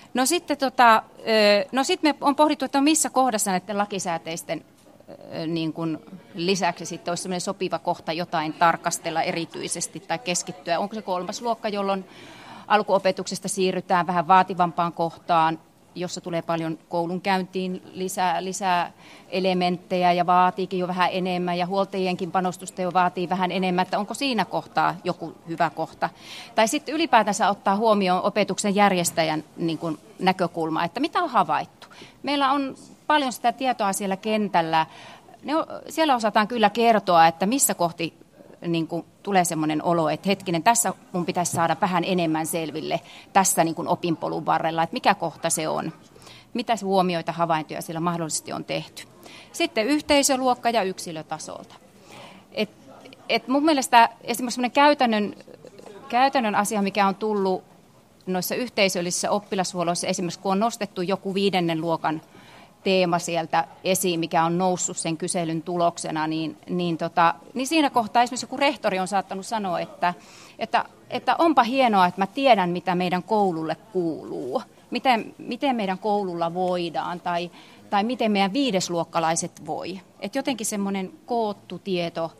No sitten tota, no sit me on pohdittu, että missä kohdassa näiden lakisääteisten niin kuin lisäksi sitten olisi sellainen sopiva kohta jotain tarkastella erityisesti tai keskittyä. Onko se kolmas luokka, jolloin alkuopetuksesta siirrytään vähän vaativampaan kohtaan, jossa tulee paljon koulunkäyntiin lisää, lisää elementtejä ja vaatiikin jo vähän enemmän ja huoltajienkin panostusta jo vaatii vähän enemmän, että onko siinä kohtaa joku hyvä kohta. Tai sitten ylipäätänsä ottaa huomioon opetuksen järjestäjän niin kuin näkökulma, että mitä on havaittu. Meillä on paljon sitä tietoa siellä kentällä. Ne on, siellä osataan kyllä kertoa, että missä kohti niin kuin tulee semmoinen olo, että hetkinen, tässä mun pitäisi saada vähän enemmän selville tässä niin kuin opinpolun varrella, että mikä kohta se on, mitä huomioita, havaintoja siellä mahdollisesti on tehty. Sitten yhteisöluokka ja yksilötasolta. Et, et mun mielestä esimerkiksi semmoinen käytännön, käytännön asia, mikä on tullut noissa yhteisöllisissä oppilashuolloissa, esimerkiksi kun on nostettu joku viidennen luokan teema sieltä esiin, mikä on noussut sen kyselyn tuloksena, niin, niin, tota, niin siinä kohtaa esimerkiksi joku rehtori on saattanut sanoa, että, että, että onpa hienoa, että mä tiedän, mitä meidän koululle kuuluu, miten, miten meidän koululla voidaan tai, tai miten meidän viidesluokkalaiset voi. Että jotenkin semmoinen koottu tieto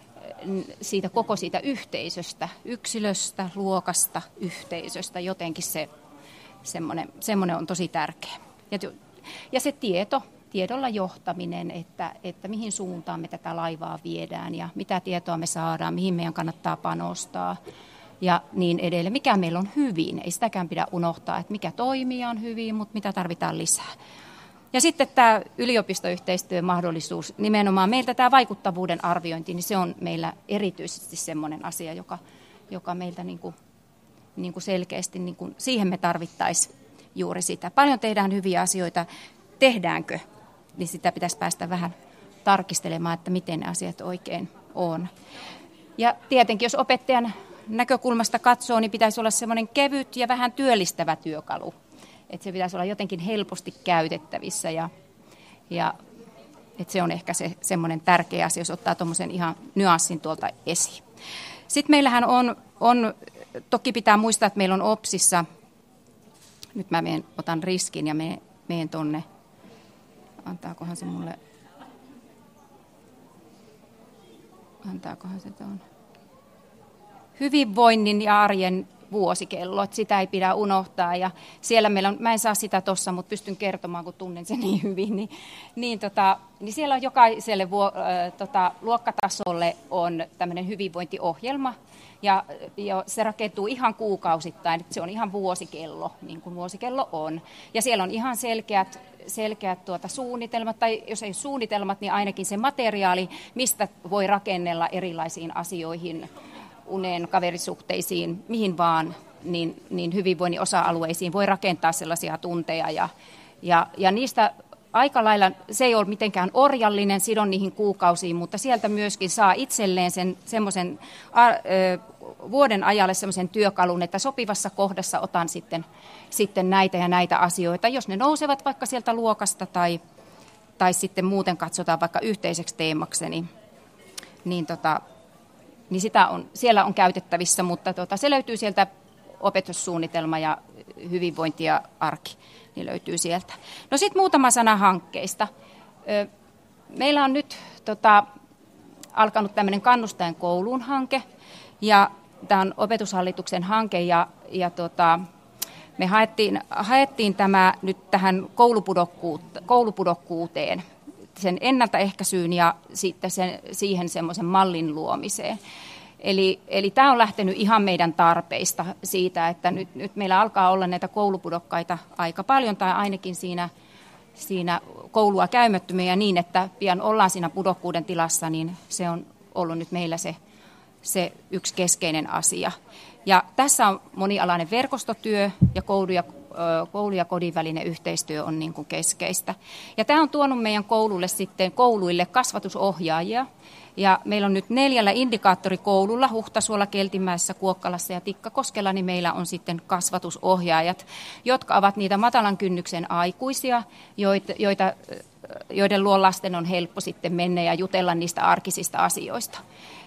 siitä koko siitä yhteisöstä, yksilöstä, luokasta, yhteisöstä, jotenkin se semmoinen, semmoinen on tosi tärkeä. Ja Ja se tieto, tiedolla johtaminen, että, että mihin suuntaan me tätä laivaa viedään ja mitä tietoa me saadaan, mihin meidän kannattaa panostaa ja niin edelleen. Mikä meillä on hyvin, ei sitäkään pidä unohtaa, että mikä toimii on hyvin, mutta mitä tarvitaan lisää. Ja sitten tämä yliopistoyhteistyön mahdollisuus, nimenomaan meiltä tämä vaikuttavuuden arviointi, niin se on meillä erityisesti semmoinen asia, joka, joka meiltä niin kuin, niin kuin selkeästi, niin kuin, siihen me tarvittaisiin juuri sitä. Paljon tehdään hyviä asioita. Tehdäänkö? Niin sitä pitäisi päästä vähän tarkistelemaan, että miten ne asiat oikein on. Ja tietenkin, jos opettajan näkökulmasta katsoo, niin pitäisi olla semmoinen kevyt ja vähän työllistävä työkalu. Että se pitäisi olla jotenkin helposti käytettävissä. Ja, ja että se on ehkä se semmoinen tärkeä asia, jos ottaa tuommoisen ihan nyanssin tuolta esiin. Sitten meillähän on, on, toki pitää muistaa, että meillä on OPSissa. Nyt mä menen, otan riskin ja menen, menen tonne. Antaakohan se mulle, antaakohan se tuon hyvinvoinnin ja arjen vuosikello, että sitä ei pidä unohtaa. Ja siellä meillä on, mä en saa sitä tuossa, mutta pystyn kertomaan, kun tunnen sen niin hyvin, niin, niin, tota, niin siellä on jokaiselle vuo, äh, tota, luokkatasolle on tämmöinen hyvinvointiohjelma, ja, ja se rakentuu ihan kuukausittain, että se on ihan vuosikello, niin kuin vuosikello on. Ja siellä on ihan selkeät, selkeät tuota, suunnitelmat, tai jos ei suunnitelmat, niin ainakin se materiaali, mistä voi rakennella erilaisiin asioihin, unen, kaverisuhteisiin, mihin vaan, niin, niin hyvinvoinnin osa-alueisiin voi rakentaa sellaisia tunteja. Ja, ja, ja niistä aika lailla, se ei ole mitenkään orjallinen, sidon niihin kuukausiin, mutta sieltä myöskin saa itselleen sen semmoisen vuoden ajalle semmoisen työkalun, että sopivassa kohdassa otan sitten, sitten näitä ja näitä asioita. Jos ne nousevat vaikka sieltä luokasta tai, tai sitten muuten katsotaan vaikka yhteiseksi teemaksi, niin, niin tota, niin sitä on, siellä on käytettävissä, mutta tuota, se löytyy sieltä opetussuunnitelma ja hyvinvointi ja arki, niin löytyy sieltä. No sitten muutama sana hankkeista. Meillä on nyt tota, alkanut tämmöinen Kannustajan kouluun -hanke, ja tämä on Opetushallituksen hanke, ja, ja tota, me haettiin, haettiin tämä nyt tähän koulupudokkuuteen, sen ennaltaehkäisyyn ja sitten sen, siihen semmoisen mallin luomiseen. Eli, eli tämä on lähtenyt ihan meidän tarpeista siitä, että nyt, nyt meillä alkaa olla näitä koulupudokkaita aika paljon, tai ainakin siinä, siinä koulua käymättömiä niin, että pian ollaan siinä pudokkuuden tilassa, niin se on ollut nyt meillä se, se yksi keskeinen asia. Ja tässä on monialainen verkostotyö ja koulu ja koulu ja kodin välinen yhteistyö on niin kuin keskeistä. Ja tämä on tuonut meidän koululle sitten kouluille kasvatusohjaajia. Ja meillä on nyt neljällä indikaattorikoululla, Huhtasuolla, Keltimäessä, Kuokkalassa ja Tikkakoskella, niin meillä on sitten kasvatusohjaajat, jotka ovat niitä matalan kynnyksen aikuisia, joita, joita, joiden luo lasten on helppo sitten mennä ja jutella niistä arkisista asioista.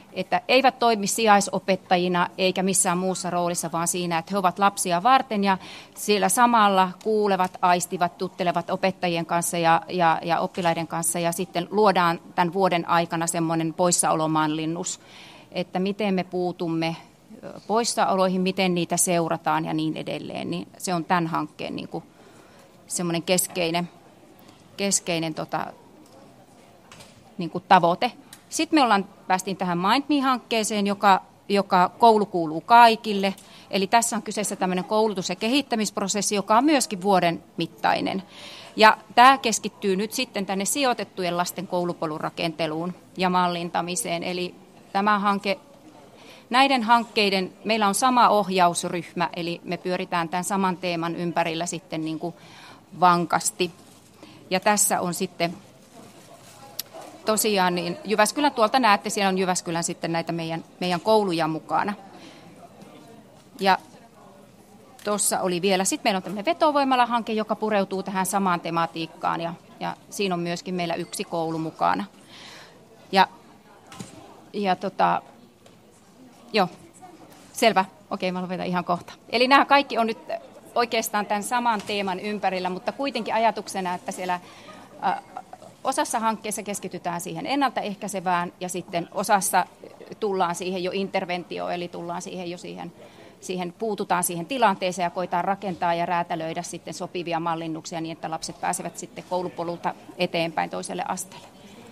että eivät toimi sijaisopettajina eikä missään muussa roolissa, vaan siinä, että he ovat lapsia varten ja siellä samalla kuulevat, aistivat, tuttelevat opettajien kanssa ja, ja, ja oppilaiden kanssa ja sitten luodaan tämän vuoden aikana semmoinen poissaolomallinnus, että miten me puutumme poissaoloihin, miten niitä seurataan ja niin edelleen, niin se on tämän hankkeen niin kuin semmoinen keskeinen, keskeinen tota, niin kuin tavoite. Sitten me ollaan, päästiin tähän Mind Me-hankkeeseen, joka, joka koulu kuuluu kaikille. Eli tässä on kyseessä tämmöinen koulutus- ja kehittämisprosessi, joka on myöskin vuoden mittainen. Ja tämä keskittyy nyt sitten tänne sijoitettujen lasten koulupolun rakenteluun ja mallintamiseen. Eli tämä hanke, näiden hankkeiden, meillä on sama ohjausryhmä, eli me pyöritään tämän saman teeman ympärillä sitten niin kuin vankasti. Ja tässä on sitten tosiaan niin Jyväskylän, tuolta näette, siellä on Jyväskylän sitten näitä meidän, meidän kouluja mukana. Ja tuossa oli vielä, sitten meillä on tämmöinen vetovoimala-hanke, joka pureutuu tähän samaan tematiikkaan ja, ja siinä on myöskin meillä yksi koulu mukana. Ja, ja tota, joo, selvä, okei mä lopetan ihan kohta. Eli nämä kaikki on nyt oikeastaan tämän saman teeman ympärillä, mutta kuitenkin ajatuksena, että siellä ä, osassa hankkeessa keskitytään siihen ennaltaehkäisevään ja sitten osassa tullaan siihen jo interventioon, eli tullaan siihen jo siihen, siihen, puututaan siihen tilanteeseen ja koitaan rakentaa ja räätälöidä sitten sopivia mallinnuksia niin, että lapset pääsevät sitten koulupolulta eteenpäin toiselle asteelle.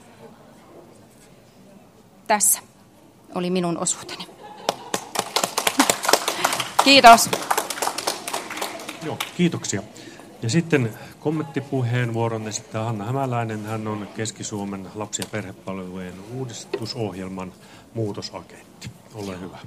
Tässä oli minun osuuteni. Kiitos. Joo, kiitoksia. Ja sitten kommenttipuheenvuoron esittää Hanna Hämäläinen. Hän on Keski-Suomen lapsi- ja perhepalvelujen uudistusohjelman muutosagentti. Ole hyvä.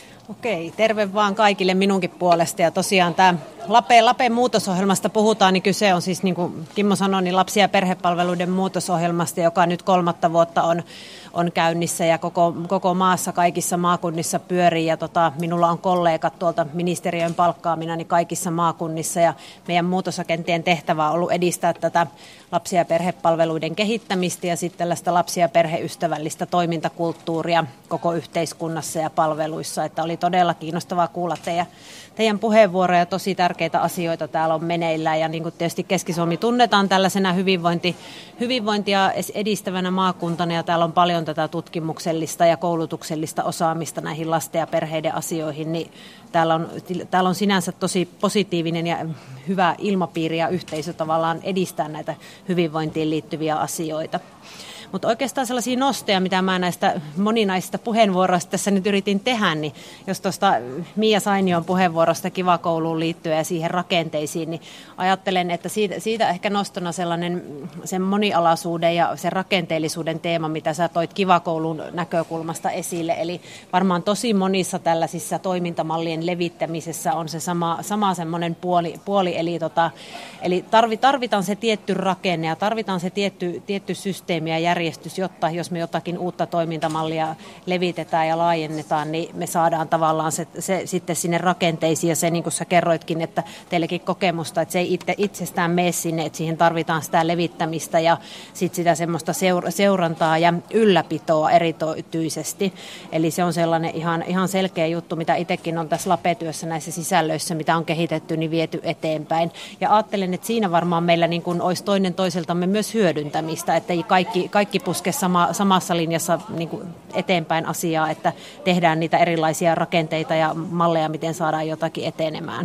Okei, terve vaan kaikille minunkin puolesta. Ja tosiaan tämä Lape, Lapen muutosohjelmasta puhutaan, niin kyse on siis, niin kuin Kimmo sanoi, niin lapsi- ja perhepalveluiden muutosohjelmasta, joka nyt kolmatta vuotta on, on käynnissä ja koko, koko maassa kaikissa maakunnissa pyörii. Ja tota, minulla on kollegat tuolta ministeriön palkkaamina niin kaikissa maakunnissa ja meidän muutosagenttien tehtävä on ollut edistää tätä lapsi- ja perhepalveluiden kehittämistä ja sitten tällaista lapsi- ja perheystävällistä toimintakulttuuria koko yhteiskunnassa ja palveluissa. Että oli todella kiinnostavaa kuulla teidän, teidän puheenvuoroja. Tosi tärkeitä asioita täällä on meneillään ja niin kuin tietysti Keski-Suomi tunnetaan tällaisena hyvinvointi, hyvinvointia edistävänä maakuntana ja täällä on paljon tätä tutkimuksellista ja koulutuksellista osaamista näihin lasten ja perheiden asioihin, niin täällä on, täällä on sinänsä tosi positiivinen ja hyvä ilmapiiri ja yhteisö tavallaan edistää näitä hyvinvointiin liittyviä asioita. Mutta oikeastaan sellaisia nosteja, mitä mä näistä moninaisista puheenvuoroista tässä nyt yritin tehdä, niin jos tuosta Mia Sainion puheenvuorosta Kiva Kouluun liittyen ja siihen rakenteisiin, niin ajattelen, että siitä, siitä ehkä nostona sellainen sen monialaisuuden ja sen rakenteellisuuden teema, mitä sä toit Kiva Koulun näkökulmasta esille. Eli varmaan tosi monissa tällaisissa toimintamallien levittämisessä on se sama, sama semmoinen puoli, puoli eli, tota, eli tarvitaan se tietty rakenne ja tarvitaan se tietty, tietty systeemi ja järjestelmä, jotta jos me jotakin uutta toimintamallia levitetään ja laajennetaan, niin me saadaan tavallaan se, se sitten sinne rakenteisiin ja se, niin kuin sä kerroitkin, että teillekin kokemusta, että se ei itse, itsestään mene sinne, että siihen tarvitaan sitä levittämistä ja sit sitä semmoista seurantaa ja ylläpitoa erityisesti. Eli se on sellainen ihan, ihan selkeä juttu, mitä itsekin on tässä Lape-työssä näissä sisällöissä, mitä on kehitetty, niin viety eteenpäin. Ja ajattelen, että siinä varmaan meillä niin kuin olisi toinen toiseltamme myös hyödyntämistä, että ei kaikki, kaikki puske sama, samassa linjassa niin kuin eteenpäin asiaa, että tehdään niitä erilaisia rakenteita ja malleja, miten saadaan jotakin etenemään.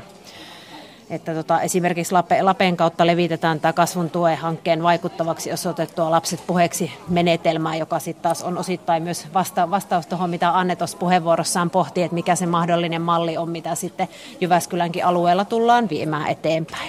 Että tota, esimerkiksi Lape, Lapen kautta levitetään tämä kasvun tue-hankkeen vaikuttavaksi osoitettua lapset puheeksi menetelmää, joka sitten taas on osittain myös vasta, vastaus tuohon, mitä Anne tuossa puheenvuorossaan pohti, että mikä se mahdollinen malli on, mitä sitten Jyväskylänkin alueella tullaan viemään eteenpäin.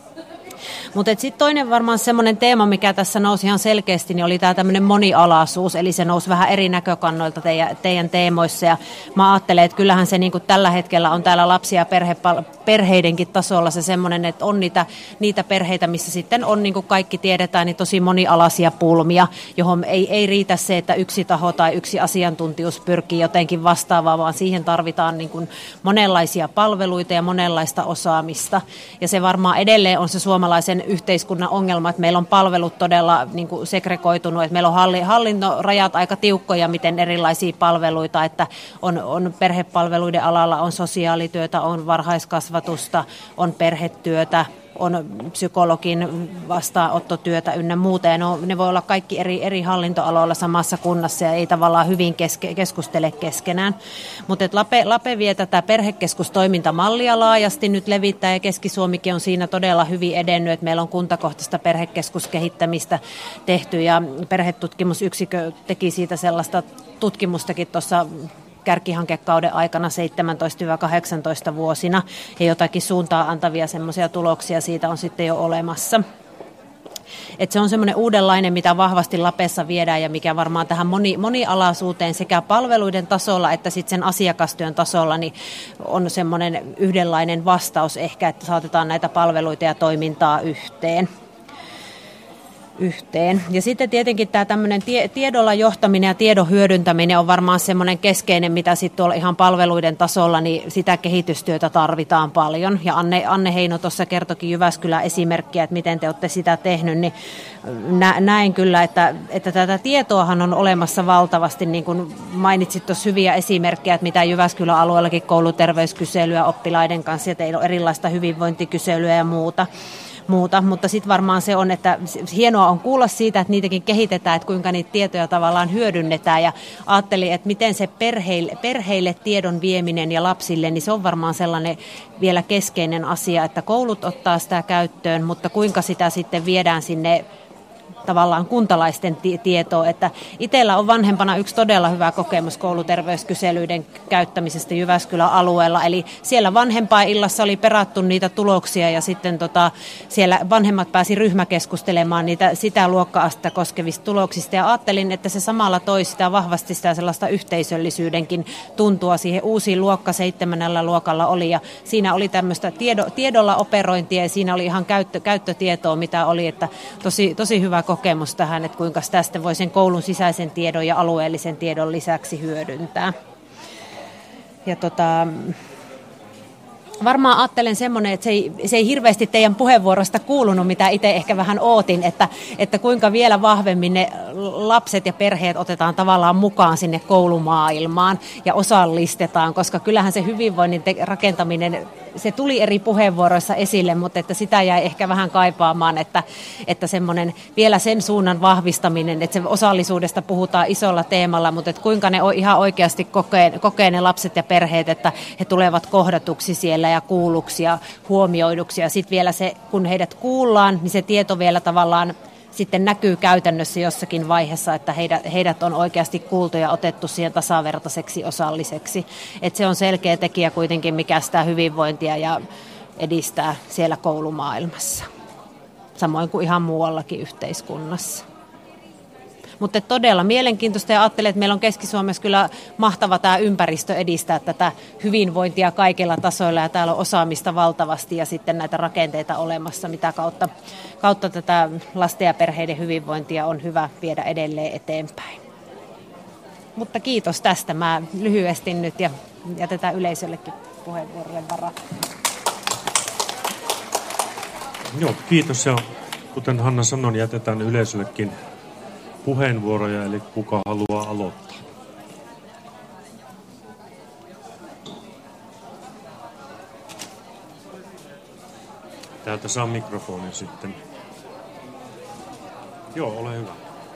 Mutta sitten toinen varmaan semmoinen teema, mikä tässä nousi ihan selkeästi, niin oli tämä tämmöinen monialaisuus, eli se nousi vähän eri näkökannoilta teidän, teidän teemoissa. Ja mä ajattelen, että kyllähän se niin kuin tällä hetkellä on täällä lapsi- ja perhe, perheidenkin tasolla se semmoinen, että on niitä, niitä perheitä, missä sitten on, niin kuin kaikki tiedetään, niin tosi monialaisia pulmia, johon ei, ei riitä se, että yksi taho tai yksi asiantuntijuus pyrkii jotenkin vastaavaan, vaan siihen tarvitaan niin kuin monenlaisia palveluita ja monenlaista osaamista. Ja se varmaan edelleen on se suomalainen suomalaisen yhteiskunnan ongelma, että meillä on palvelut todella niin kuin segregoitunut, että meillä on hallintorajat aika tiukkoja, miten erilaisia palveluita, että on, on perhepalveluiden alalla, on sosiaalityötä, on varhaiskasvatusta, on perhetyötä, on psykologin vastaanottotyötä ynnä muuta, ja no, ne voi olla kaikki eri, eri hallintoaloilla samassa kunnassa ja ei tavallaan hyvin keske, keskustele keskenään. Mutta Lape, Lape vie tätä perhekeskustoimintamallia laajasti nyt levittää, ja Keski-Suomikin on siinä todella hyvin edennyt, että meillä on kuntakohtaista perhekeskuskehittämistä tehty, ja perhetutkimusyksikö teki siitä sellaista tutkimustakin tuossa kärkihankekauden aikana seitsemäntoista kahdeksantoista vuosina, ja jotakin suuntaa antavia semmoisia tuloksia siitä on sitten jo olemassa. Et se on semmoinen uudenlainen, mitä vahvasti Lapessa viedään ja mikä varmaan tähän moni, monialaisuuteen sekä palveluiden tasolla että sitten sen asiakastyön tasolla niin on semmoinen yhdenlainen vastaus ehkä, että saatetaan näitä palveluita ja toimintaa yhteen. yhteen. Ja sitten tietenkin tämä tämmöinen tie, tiedolla johtaminen ja tiedon hyödyntäminen on varmaan semmoinen keskeinen, mitä sitten tuolla ihan palveluiden tasolla, niin sitä kehitystyötä tarvitaan paljon. Ja Anne, Anne Heino tuossa kertoikin Jyväskylän esimerkkiä, että miten te olette sitä tehnyt, niin nä, näin kyllä, että, että tätä tietoahan on olemassa valtavasti, niin kuin mainitsit tuossa hyviä esimerkkejä, että mitä Jyväskylän alueellakin kouluterveyskyselyä oppilaiden kanssa, ja teillä on erilaista hyvinvointikyselyä ja muuta. muuta, mutta sitten varmaan se on, että hienoa on kuulla siitä, että niitäkin kehitetään, että kuinka niitä tietoja tavallaan hyödynnetään, ja ajattelin, että miten se perheille, perheille tiedon vieminen ja lapsille, niin se on varmaan sellainen vielä keskeinen asia, että koulut ottaa sitä käyttöön, mutta kuinka sitä sitten viedään sinne tavallaan kuntalaisten tietoa, että itsellä on vanhempana yksi todella hyvä kokemus kouluterveyskyselyiden käyttämisestä Jyväskylän alueella, eli siellä vanhempainillassa oli perattu niitä tuloksia, ja sitten tota, siellä vanhemmat pääsi ryhmäkeskustelemaan niitä sitä luokka-astetta koskevista tuloksista, ja ajattelin, että se samalla toi sitä vahvasti sitä sellaista yhteisöllisyydenkin tuntua siihen. Uusi luokka seitsemännellä luokalla oli, ja siinä oli tämmöistä tiedo, tiedolla operointia, ja siinä oli ihan käyttö, käyttötietoa, mitä oli, että tosi, tosi hyvä kokemus tähän, että kuinka sitä sitten voi sen koulun sisäisen tiedon ja alueellisen tiedon lisäksi hyödyntää. Ja tota, varmaan ajattelen semmoinen, että se ei, se ei hirveästi teidän puheenvuorosta kuulunut, mitä itse ehkä vähän ootin, että, että kuinka vielä vahvemmin ne lapset ja perheet otetaan tavallaan mukaan sinne koulumaailmaan ja osallistetaan, koska kyllähän se hyvinvoinnin te- rakentaminen, se tuli eri puheenvuoroissa esille, mutta että sitä jäi ehkä vähän kaipaamaan, että, että semmoinen vielä sen suunnan vahvistaminen, että se osallisuudesta puhutaan isolla teemalla, mutta että kuinka ne ihan oikeasti kokee, kokee ne lapset ja perheet, että he tulevat kohdatuksi siellä ja kuulluksi ja huomioiduksi, ja sitten vielä se, kun heidät kuullaan, niin se tieto vielä tavallaan sitten näkyy käytännössä jossakin vaiheessa, että heidät, heidät on oikeasti kuultu ja otettu siihen tasavertaiseksi osalliseksi. Että se on selkeä tekijä kuitenkin, mikä sitä hyvinvointia ja edistää siellä koulumaailmassa, samoin kuin ihan muuallakin yhteiskunnassa. Mutta todella mielenkiintoista, ja ajattelen, että meillä on Keski-Suomessa kyllä mahtava tämä ympäristö edistää tätä hyvinvointia kaikilla tasoilla, ja täällä on osaamista valtavasti ja sitten näitä rakenteita olemassa, mitä kautta, kautta tätä lasten ja perheiden hyvinvointia on hyvä viedä edelleen eteenpäin. Mutta kiitos tästä. Mä lyhyesti nyt ja jätetään yleisöllekin puheenvuorolle varaa. Joo, kiitos, ja kuten Hanna sanoi, jätetään yleisöllekin puheenvuoroja, eli kuka haluaa aloittaa. Täältä saa mikrofonin sitten. Joo, ole hyvä.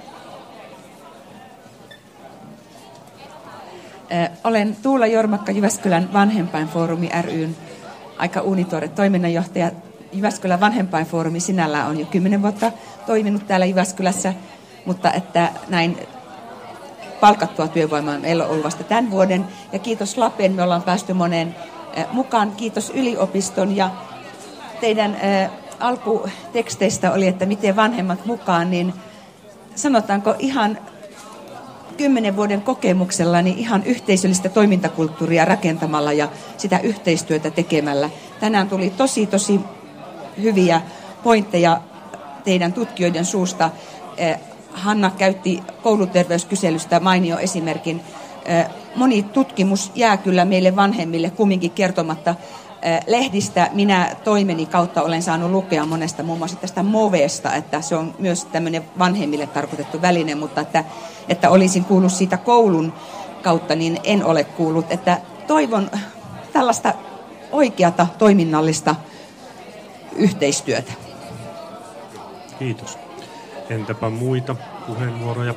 Olen Tuula Jormakka, Jyväskylän vanhempainfoorumi ry:n aika uunituore toiminnanjohtaja. Jyväskylän vanhempainfoorumi sinällään on jo kymmenen vuotta toiminut täällä Jyväskylässä, mutta että näin palkattua työvoimaa meillä on ollut vasta tämän vuoden. Ja kiitos Lapen, me ollaan päästy moneen mukaan. Kiitos yliopiston, ja teidän ä, alkuteksteistä oli, että miten vanhemmat mukaan, niin sanotaanko ihan kymmenen vuoden kokemuksella niin ihan yhteisöllistä toimintakulttuuria rakentamalla ja sitä yhteistyötä tekemällä. Tänään tuli tosi tosi hyviä pointteja teidän tutkijoiden suusta. Hanna käytti kouluterveyskyselystä mainio esimerkin. Moni tutkimus jää kyllä meille vanhemmille kumminkin kertomatta. lehdistä minä toimeni kautta olen saanut lukea monesta, muun muassa tästä Movesta, että se on myös tämmöinen vanhemmille tarkoitettu väline, mutta että, että olisin kuullut siitä koulun kautta, niin en ole kuullut. Että toivon tällaista oikeata toiminnallista yhteistyötä. Kiitos. Entäpä muita puheenvuoroja?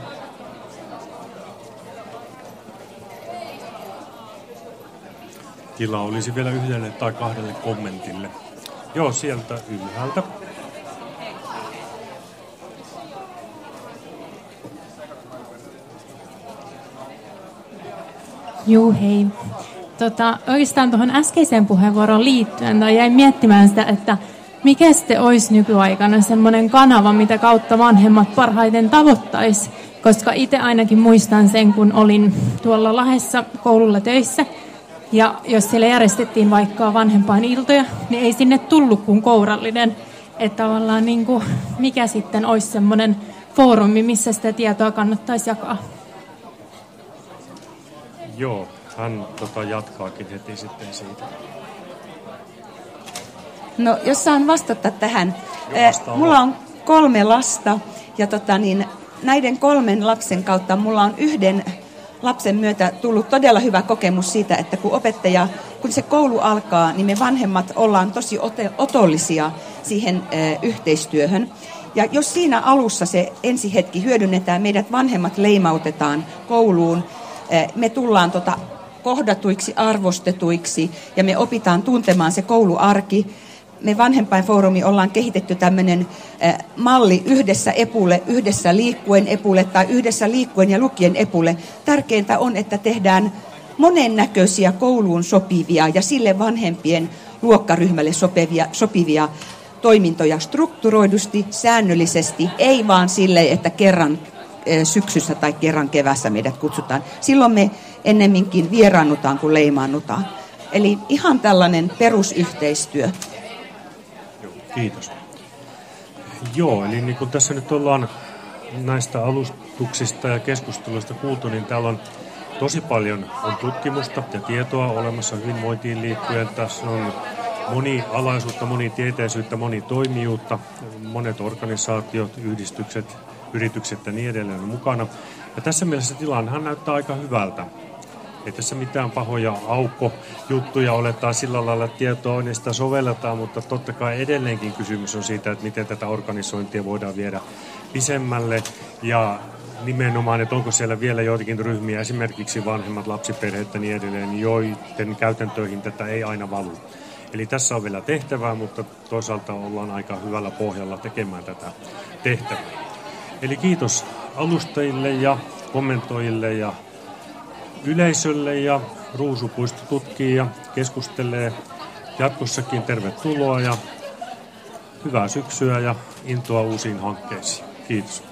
Tila olisi vielä yhdelle tai kahdelle kommentille. Joo, sieltä ylhäältä. Juu, hei. Tota, oikeastaan tuohon äskeiseen puheenvuoroon liittyen tai jäin miettimään sitä, että mikä sitten olisi nykyaikana semmoinen kanava, mitä kautta vanhemmat parhaiten tavoittaisi. Koska itse ainakin muistan sen, kun olin tuolla Lahdessa koululla töissä. Ja jos siellä järjestettiin vaikka vanhempain iltoja, niin ei sinne tullut kuin kourallinen. Että tavallaan niin kuin, mikä sitten olisi semmoinen foorumi, missä sitä tietoa kannattaisi jakaa. Joo, hän tota, jatkaakin heti sitten siitä. No, jos saan vastata tähän. Eh, mulla on kolme lasta ja tota, niin, näiden kolmen lapsen kautta mulla on yhden lapsen myötä tullut todella hyvä kokemus siitä, että kun opettaja, kun se koulu alkaa, niin me vanhemmat ollaan tosi otollisia siihen eh, yhteistyöhön. Ja jos siinä alussa se ensi hetki hyödynnetään, meidät vanhemmat leimautetaan kouluun, eh, me tullaan tota, kohdatuiksi, arvostetuiksi ja me opitaan tuntemaan se kouluarki. Me Vanhempainfoorumi ollaan kehitetty tämmöinen äh, malli yhdessä epulle, yhdessä liikkuen epulle tai yhdessä liikkuen ja lukien epulle. Tärkeintä on, että tehdään monennäköisiä kouluun sopivia ja sille vanhempien luokkaryhmälle sopivia, sopivia toimintoja strukturoidusti, säännöllisesti, ei vaan sille, että kerran äh, syksyssä tai kerran kevässä meidät kutsutaan. Silloin me ennemminkin vieraannutaan kuin leimaannutaan. Eli ihan tällainen perusyhteistyö. Kiitos. Joo, eli niin kuin tässä nyt ollaan näistä alustuksista ja keskusteluista kuultu, niin täällä on tosi paljon on tutkimusta ja tietoa olemassa hyvinvointiin liittyen. Tässä on monialaisuutta, monitieteisyyttä, monitoimijuutta, monet organisaatiot, yhdistykset, yritykset ja niin edelleen on mukana. Ja tässä mielessä tilannehan näyttää aika hyvältä. Ei tässä mitään pahoja aukkojuttuja ole tai sillä lailla, että tietoa on ja sitä sovelletaan, mutta totta kai edelleenkin kysymys on siitä, että miten tätä organisointia voidaan viedä pisemmälle ja nimenomaan, että onko siellä vielä joitakin ryhmiä, esimerkiksi vanhemmat, lapsiperheet ja niin edelleen, joiden käytäntöihin tätä ei aina valu. Eli tässä on vielä tehtävää, mutta toisaalta ollaan aika hyvällä pohjalla tekemään tätä tehtävää. Eli kiitos alustajille ja kommentoijille ja yleisölle, ja Ruusupuisto tutkii ja keskustelee jatkossakin. Tervetuloa ja hyvää syksyä ja intoa uusiin hankkeisiin. Kiitos.